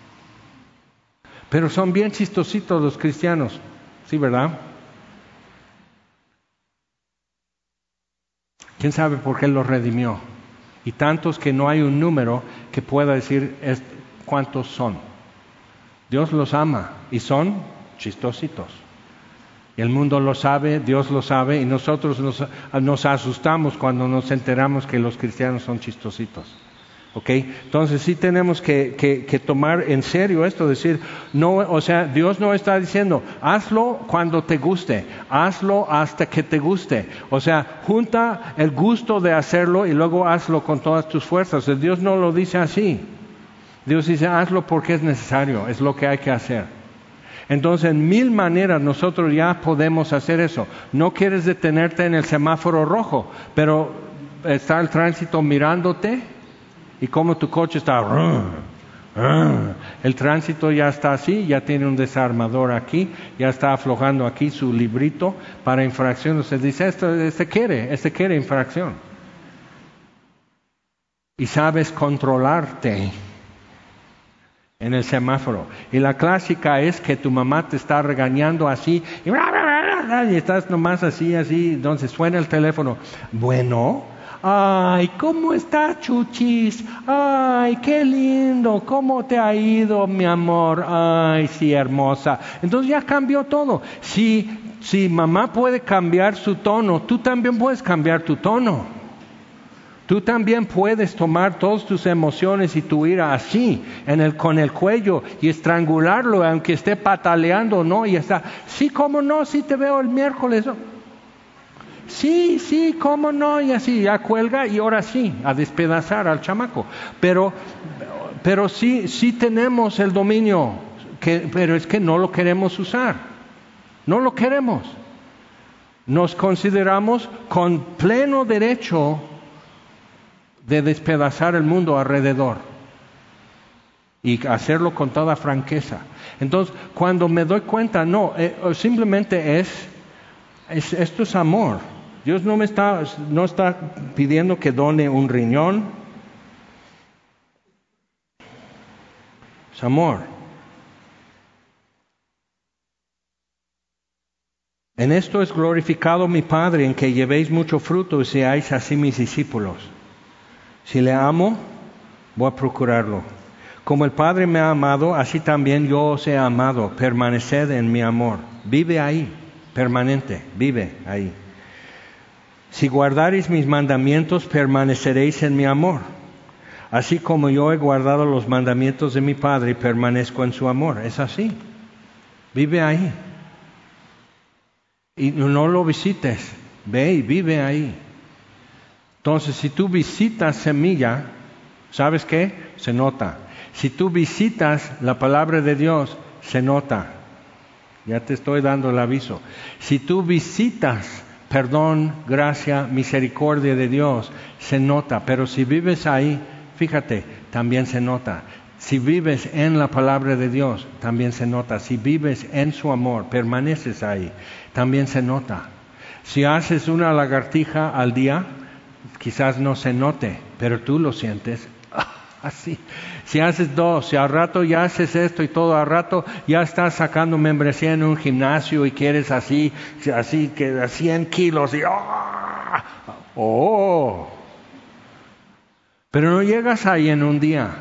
Pero son bien chistositos los cristianos, ¿sí, verdad? ¿Quién sabe por qué los redimió? Y tantos que no hay un número que pueda decir cuántos son. Dios los ama y son chistositos. Y el mundo lo sabe, Dios lo sabe, y nosotros nos asustamos cuando nos enteramos que los cristianos son chistositos. Entonces sí tenemos que tomar en serio esto, decir, no, o sea, Dios no está diciendo, hazlo cuando te guste, hazlo hasta que te guste. O sea, junta el gusto de hacerlo y luego hazlo con todas tus fuerzas. Dios no lo dice así. Dios dice, hazlo porque es necesario, es lo que hay que hacer. Entonces, en 1000 maneras nosotros ya podemos hacer eso. No quieres detenerte en el semáforo rojo, pero está el tránsito mirándote y como tu coche está... El tránsito ya está así, ya tiene un desarmador aquí, ya está aflojando aquí su librito para infracción. Se dice, este quiere infracción. Y sabes controlarte en el semáforo. Y la clásica es que tu mamá te está regañando así y estás nomás así, entonces suena el teléfono. Bueno, ay, ¿cómo está, Chuchis? Ay, qué lindo, ¿cómo te ha ido, mi amor? Ay, sí, hermosa. Entonces ya cambió todo. Si mamá puede cambiar su tono, tú también puedes cambiar tu tono. Tú también puedes tomar todas tus emociones y tu ira así, con el cuello y estrangularlo, aunque esté pataleando, ¿no? Y está, sí, cómo no, sí te veo el miércoles. ¿No? Sí, cómo no, y así, ya cuelga y ahora sí, a despedazar al chamaco. Pero sí tenemos el dominio, pero es que no lo queremos usar. No lo queremos. Nos consideramos con pleno derecho de despedazar el mundo alrededor y hacerlo con toda franqueza. Entonces, cuando me doy cuenta, no, simplemente esto es amor. Dios no está pidiendo que done un riñón. Es amor. En esto es glorificado mi Padre, en que llevéis mucho fruto y seáis así mis discípulos. Si le amo, voy a procurarlo. Como el Padre me ha amado, así también yo os he amado. Permaneced en mi amor. Vive ahí, permanente, vive ahí. Si guardareis mis mandamientos, permaneceréis en mi amor. Así como yo he guardado los mandamientos de mi Padre y permanezco en su amor. Es así. Vive ahí. Y no lo visites. Ve y vive ahí. Entonces, si tú visitas semilla, ¿sabes qué? Se nota. Si tú visitas la palabra de Dios, se nota. Ya te estoy dando el aviso. Si tú visitas perdón, gracia, misericordia de Dios, se nota. Pero si vives ahí, fíjate, también se nota. Si vives en la palabra de Dios, también se nota. Si vives en su amor, permaneces ahí, también se nota. Si haces una lagartija al día, quizás no se note, pero tú lo sientes. Así. Si haces dos, si al rato ya haces esto y todo, al rato ya estás sacando membresía en un gimnasio y quieres así que a 100 kilos y ¡oh! Pero no llegas ahí en un día.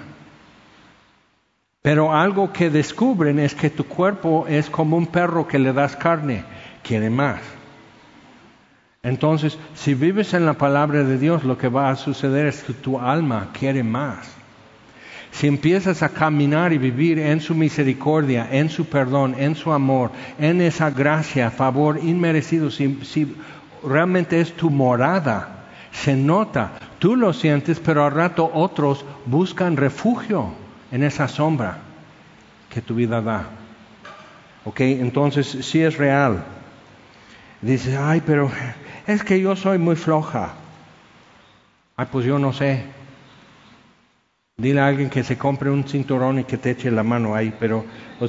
Pero algo que descubren es que tu cuerpo es como un perro que le das carne, quiere más. Entonces, si vives en la palabra de Dios, lo que va a suceder es que tu alma quiere más. Si empiezas a caminar y vivir en su misericordia, en su perdón, en su amor, en esa gracia, favor inmerecido, si realmente es tu morada, se nota, tú lo sientes, pero al rato otros buscan refugio en esa sombra que tu vida da. ¿Ok? Entonces, sí es real. Dices, ay, pero es que yo soy muy floja. Ay, pues yo no sé. Dile a alguien que se compre un cinturón y que te eche la mano ahí, pero,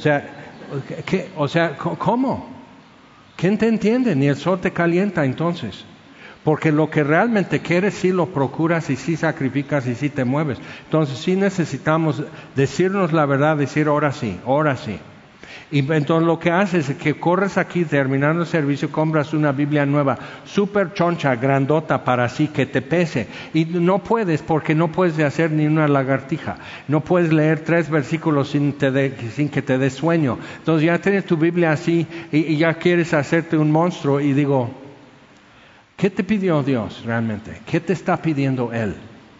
¿cómo? ¿Quién te entiende? Ni el sol te calienta entonces. Porque lo que realmente quieres sí lo procuras y sí sacrificas y sí te mueves. Entonces sí necesitamos decirnos la verdad, decir ahora sí. Y entonces lo que haces es que corres aquí, terminando el servicio, compras una Biblia nueva, súper choncha, grandota para así que te pese. Y no puedes porque no puedes hacer ni una lagartija. No puedes leer 3 versículos sin que te dé sueño. Entonces ya tienes tu Biblia así y ya quieres hacerte un monstruo y digo, ¿qué te pidió Dios realmente? ¿Qué te está pidiendo Él?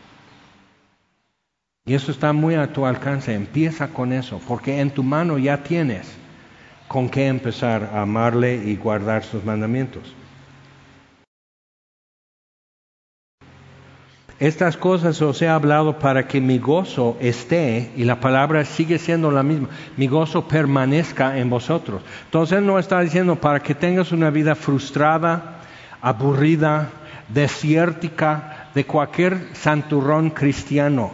Y eso está muy a tu alcance. Empieza con eso, porque en tu mano ya tienes con qué empezar a amarle y guardar sus mandamientos. Estas cosas os he hablado para que mi gozo esté, y la palabra sigue siendo la misma, mi gozo permanezca en vosotros. Entonces Él no está diciendo para que tengas una vida frustrada, aburrida, desértica, de cualquier santurrón cristiano.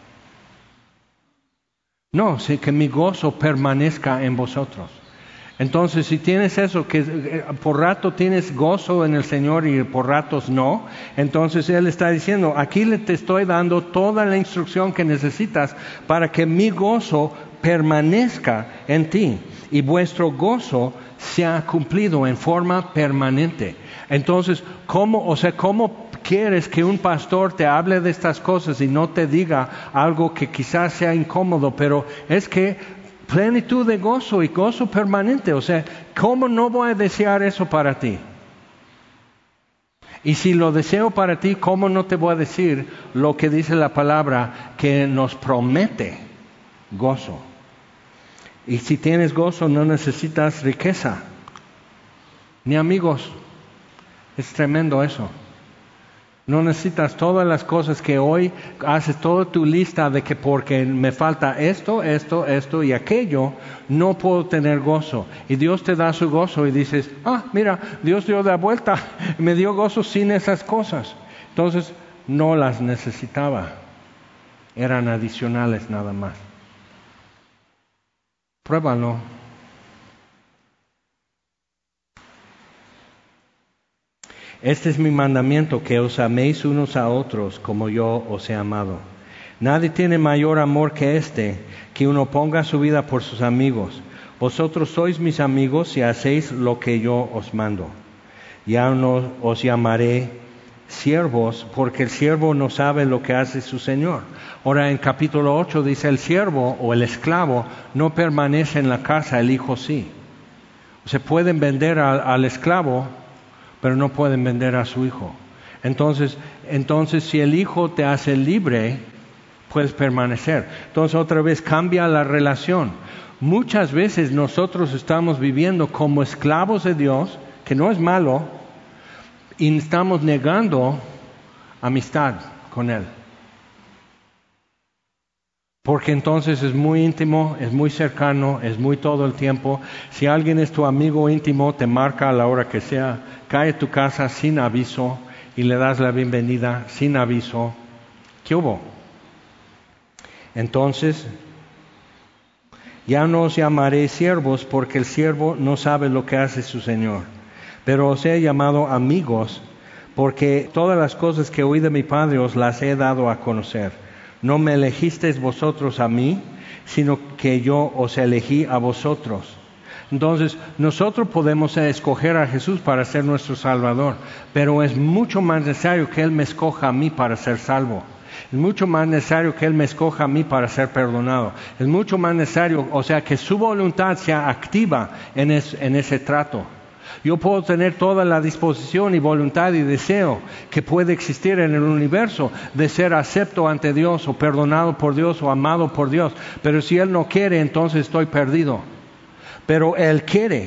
No, sí, que mi gozo permanezca en vosotros. Entonces, si tienes eso, que por rato tienes gozo en el Señor y por ratos no, entonces Él está diciendo, aquí te estoy dando toda la instrucción que necesitas para que mi gozo permanezca en ti y vuestro gozo sea cumplido en forma permanente. Entonces, ¿cómo quieres que un pastor te hable de estas cosas y no te diga algo que quizás sea incómodo, pero es que plenitud de gozo y gozo permanente? O sea, ¿cómo no voy a desear eso para ti? Y si lo deseo para ti, ¿cómo no te voy a decir lo que dice la palabra que nos promete gozo? Y si tienes gozo, no necesitas riqueza, ni amigos. Es tremendo eso. No necesitas todas las cosas que hoy haces toda tu lista de que porque me falta esto y aquello, no puedo tener gozo. Y Dios te da su gozo y dices, mira, Dios dio la vuelta, me dio gozo sin esas cosas. Entonces, no las necesitaba. Eran adicionales nada más. Pruébalo. Este es mi mandamiento, que os améis unos a otros como yo os he amado. Nadie tiene mayor amor que este, que uno ponga su vida por sus amigos. Vosotros sois mis amigos si hacéis lo que yo os mando. Ya no os llamaré siervos, porque el siervo no sabe lo que hace su Señor. Ahora en capítulo 8 dice, el siervo o el esclavo no permanece en la casa, el hijo sí. Se pueden vender al esclavo, pero no pueden vender a su hijo. Entonces, si el hijo te hace libre, puedes permanecer. Entonces otra vez cambia la relación. Muchas veces nosotros estamos viviendo como esclavos de Dios, que no es malo, y estamos negando amistad con Él. Porque entonces es muy íntimo, es muy cercano, es muy todo el tiempo. Si alguien es tu amigo íntimo, te marca a la hora que sea, cae a tu casa sin aviso y le das la bienvenida sin aviso. ¿Qué hubo? Entonces, ya no os llamaré siervos, porque el siervo no sabe lo que hace su Señor. Pero os he llamado amigos, porque todas las cosas que oí de mi Padre os las he dado a conocer. No me elegisteis vosotros a mí, sino que yo os elegí a vosotros. Entonces, nosotros podemos escoger a Jesús para ser nuestro Salvador, pero es mucho más necesario que Él me escoja a mí para ser salvo. Es mucho más necesario que Él me escoja a mí para ser perdonado. Es mucho más necesario, o sea, que su voluntad sea activa en ese trato. Yo puedo tener toda la disposición y voluntad y deseo que puede existir en el universo de ser acepto ante Dios o perdonado por Dios o amado por Dios. Pero si Él no quiere, entonces estoy perdido. Pero Él quiere.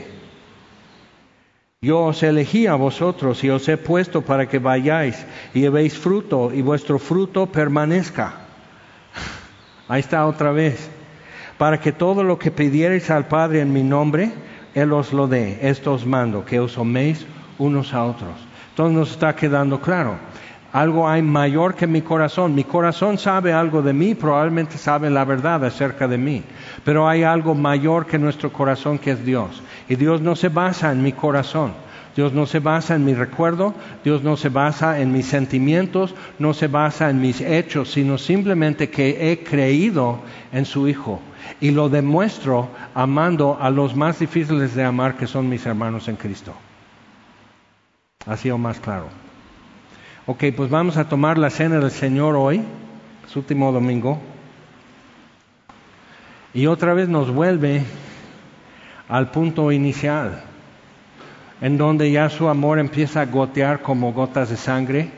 Yo os elegí a vosotros y os he puesto para que vayáis y llevéis fruto y vuestro fruto permanezca. Ahí está otra vez. Para que todo lo que pidiereis al Padre en mi nombre, Él os lo dé. Esto os mando, que os améis unos a otros. Entonces nos está quedando claro. Algo hay mayor que mi corazón. Mi corazón sabe algo de mí, probablemente sabe la verdad acerca de mí. Pero hay algo mayor que nuestro corazón, que es Dios. Y Dios no se basa en mi corazón. Dios no se basa en mi recuerdo. Dios no se basa en mis sentimientos. No se basa en mis hechos, sino simplemente que he creído en su Hijo. Y lo demuestro amando a los más difíciles de amar, que son mis hermanos en Cristo. Así o más claro. Ok, pues vamos a tomar la cena del Señor hoy, su último domingo. Y otra vez nos vuelve al punto inicial, en donde ya su amor empieza a gotear como gotas de sangre.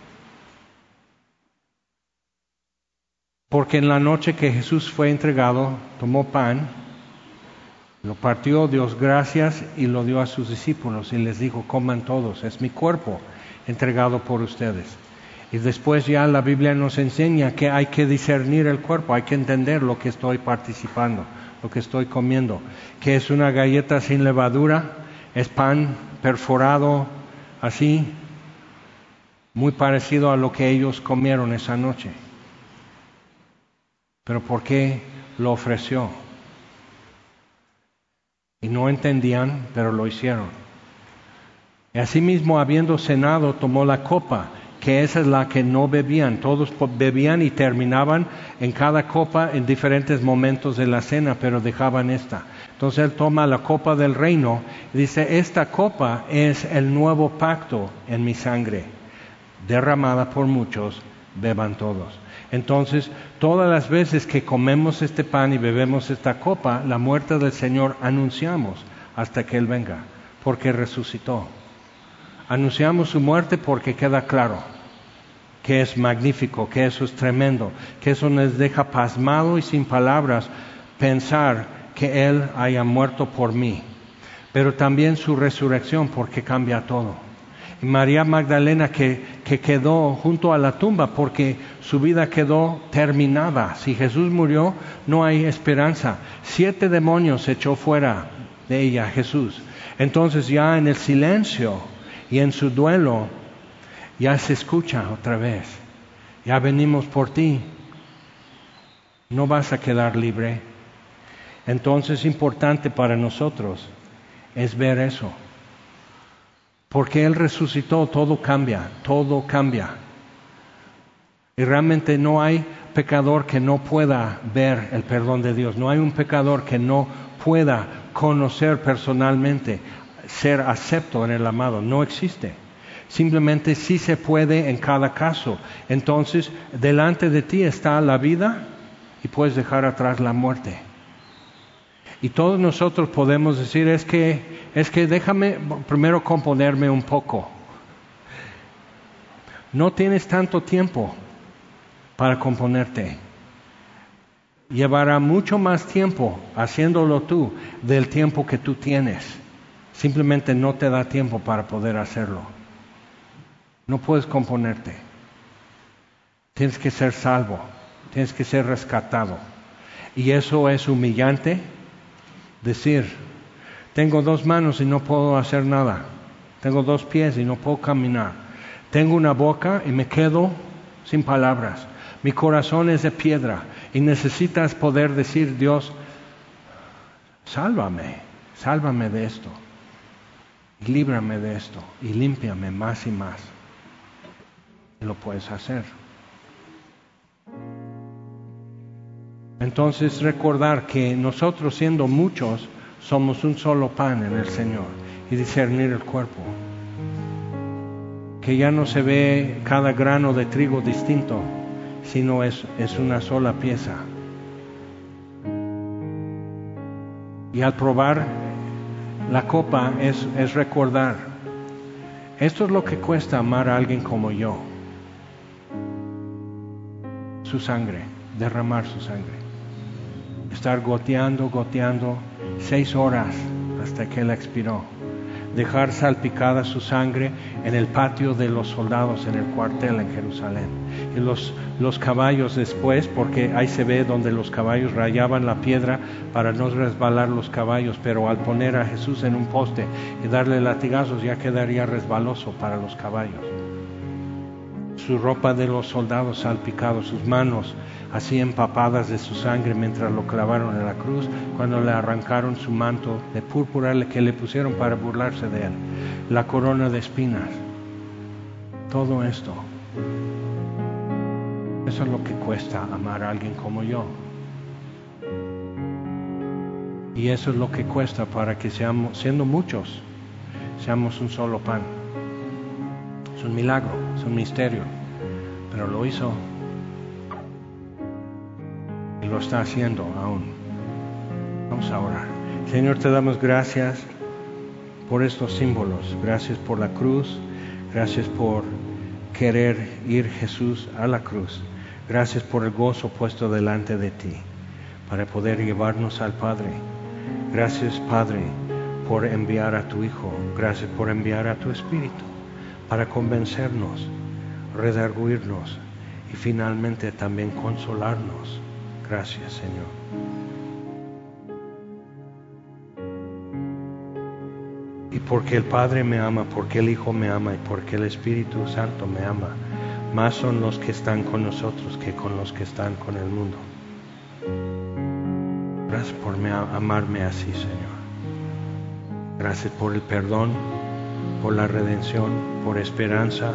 Porque en la noche que Jesús fue entregado, tomó pan, lo partió, dio gracias y lo dio a sus discípulos y les dijo, coman todos, es mi cuerpo entregado por ustedes. Y después ya la Biblia nos enseña que hay que discernir el cuerpo, hay que entender lo que estoy participando, lo que estoy comiendo, que es una galleta sin levadura, es pan perforado así, muy parecido a lo que ellos comieron esa noche. Pero ¿por qué lo ofreció? Y no entendían, pero lo hicieron. Y asimismo, habiendo cenado, tomó la copa, que esa es la que no bebían. Todos bebían y terminaban en cada copa en diferentes momentos de la cena, pero dejaban esta. Entonces Él toma la copa del reino y dice, esta copa es el nuevo pacto en mi sangre, derramada por muchos, beban todos. Entonces, todas las veces que comemos este pan y bebemos esta copa, la muerte del Señor anunciamos hasta que Él venga, porque resucitó. Anunciamos su muerte porque queda claro que es magnífico, que eso es tremendo, que eso nos deja pasmado y sin palabras pensar que Él haya muerto por mí. Pero también su resurrección, porque cambia todo. Y María Magdalena que quedó junto a la tumba porque su vida quedó terminada. Si Jesús murió, no hay esperanza. 7 demonios echó fuera de ella Jesús. Entonces ya en el silencio y en su duelo, ya se escucha otra vez. Ya venimos por ti. No vas a quedar libre. Entonces importante para nosotros es ver eso. Porque Él resucitó, todo cambia, todo cambia. Y realmente no hay pecador que no pueda ver el perdón de Dios. No hay un pecador que no pueda conocer personalmente, ser acepto en el amado. No existe. Simplemente sí se puede en cada caso. Entonces, delante de ti está la vida y puedes dejar atrás la muerte. Y todos nosotros podemos decir, es que déjame primero componerme un poco. No tienes tanto tiempo para componerte. Llevará mucho más tiempo haciéndolo tú del tiempo que tú tienes. Simplemente no te da tiempo para poder hacerlo. No puedes componerte. Tienes que ser salvo. Tienes que ser rescatado. Y eso es humillante. Decir, tengo 2 manos y no puedo hacer nada. Tengo 2 pies y no puedo caminar. Tengo una boca y me quedo sin palabras. Mi corazón es de piedra y necesitas poder decir, Dios, sálvame de esto. Y líbrame de esto y límpiame más y más. Y lo puedes hacer. Entonces recordar que nosotros siendo muchos somos un solo pan en el Señor y discernir el cuerpo. Que ya no se ve cada grano de trigo distinto, sino es una sola pieza. Y al probar la copa es recordar, esto es lo que cuesta amar a alguien como yo. Su sangre, derramar su sangre. Estar goteando 6 horas hasta que Él expiró. Dejar salpicada su sangre en el patio de los soldados en el cuartel en Jerusalén. Y los caballos después, porque ahí se ve donde los caballos rayaban la piedra para no resbalar los caballos, pero al poner a Jesús en un poste y darle latigazos ya quedaría resbaloso para los caballos. Su ropa de los soldados salpicados, sus manos así empapadas de su sangre mientras lo clavaron en la cruz, cuando le arrancaron su manto de púrpura que le pusieron para burlarse de él, la corona de espinas, todo esto. Eso es lo que cuesta amar a alguien como yo. Y eso es lo que cuesta para que seamos, siendo muchos, seamos un solo pan. Es un milagro, es un misterio, pero lo hizo. Y lo está haciendo aún. Vamos a orar. Señor, te damos gracias por estos símbolos. Gracias por la cruz. Gracias por querer ir Jesús a la cruz. Gracias por el gozo puesto delante de ti para poder llevarnos al Padre. Gracias, Padre, por enviar a tu Hijo. Gracias por enviar a tu Espíritu para convencernos, redarguirnos y finalmente también consolarnos. Gracias, Señor. Y porque el Padre me ama, porque el Hijo me ama y porque el Espíritu Santo me ama, más son los que están con nosotros que con los que están con el mundo. Gracias por amarme así, Señor. Gracias por el perdón, por la redención, por esperanza,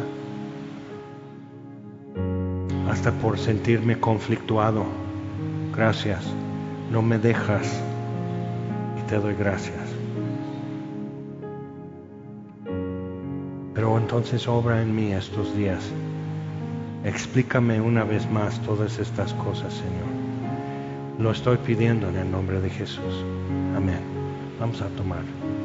hasta por sentirme conflictuado. Gracias, no me dejas y te doy gracias. Pero entonces obra en mí estos días. Explícame una vez más todas estas cosas, Señor. Lo estoy pidiendo en el nombre de Jesús. Amén. Vamos a tomar.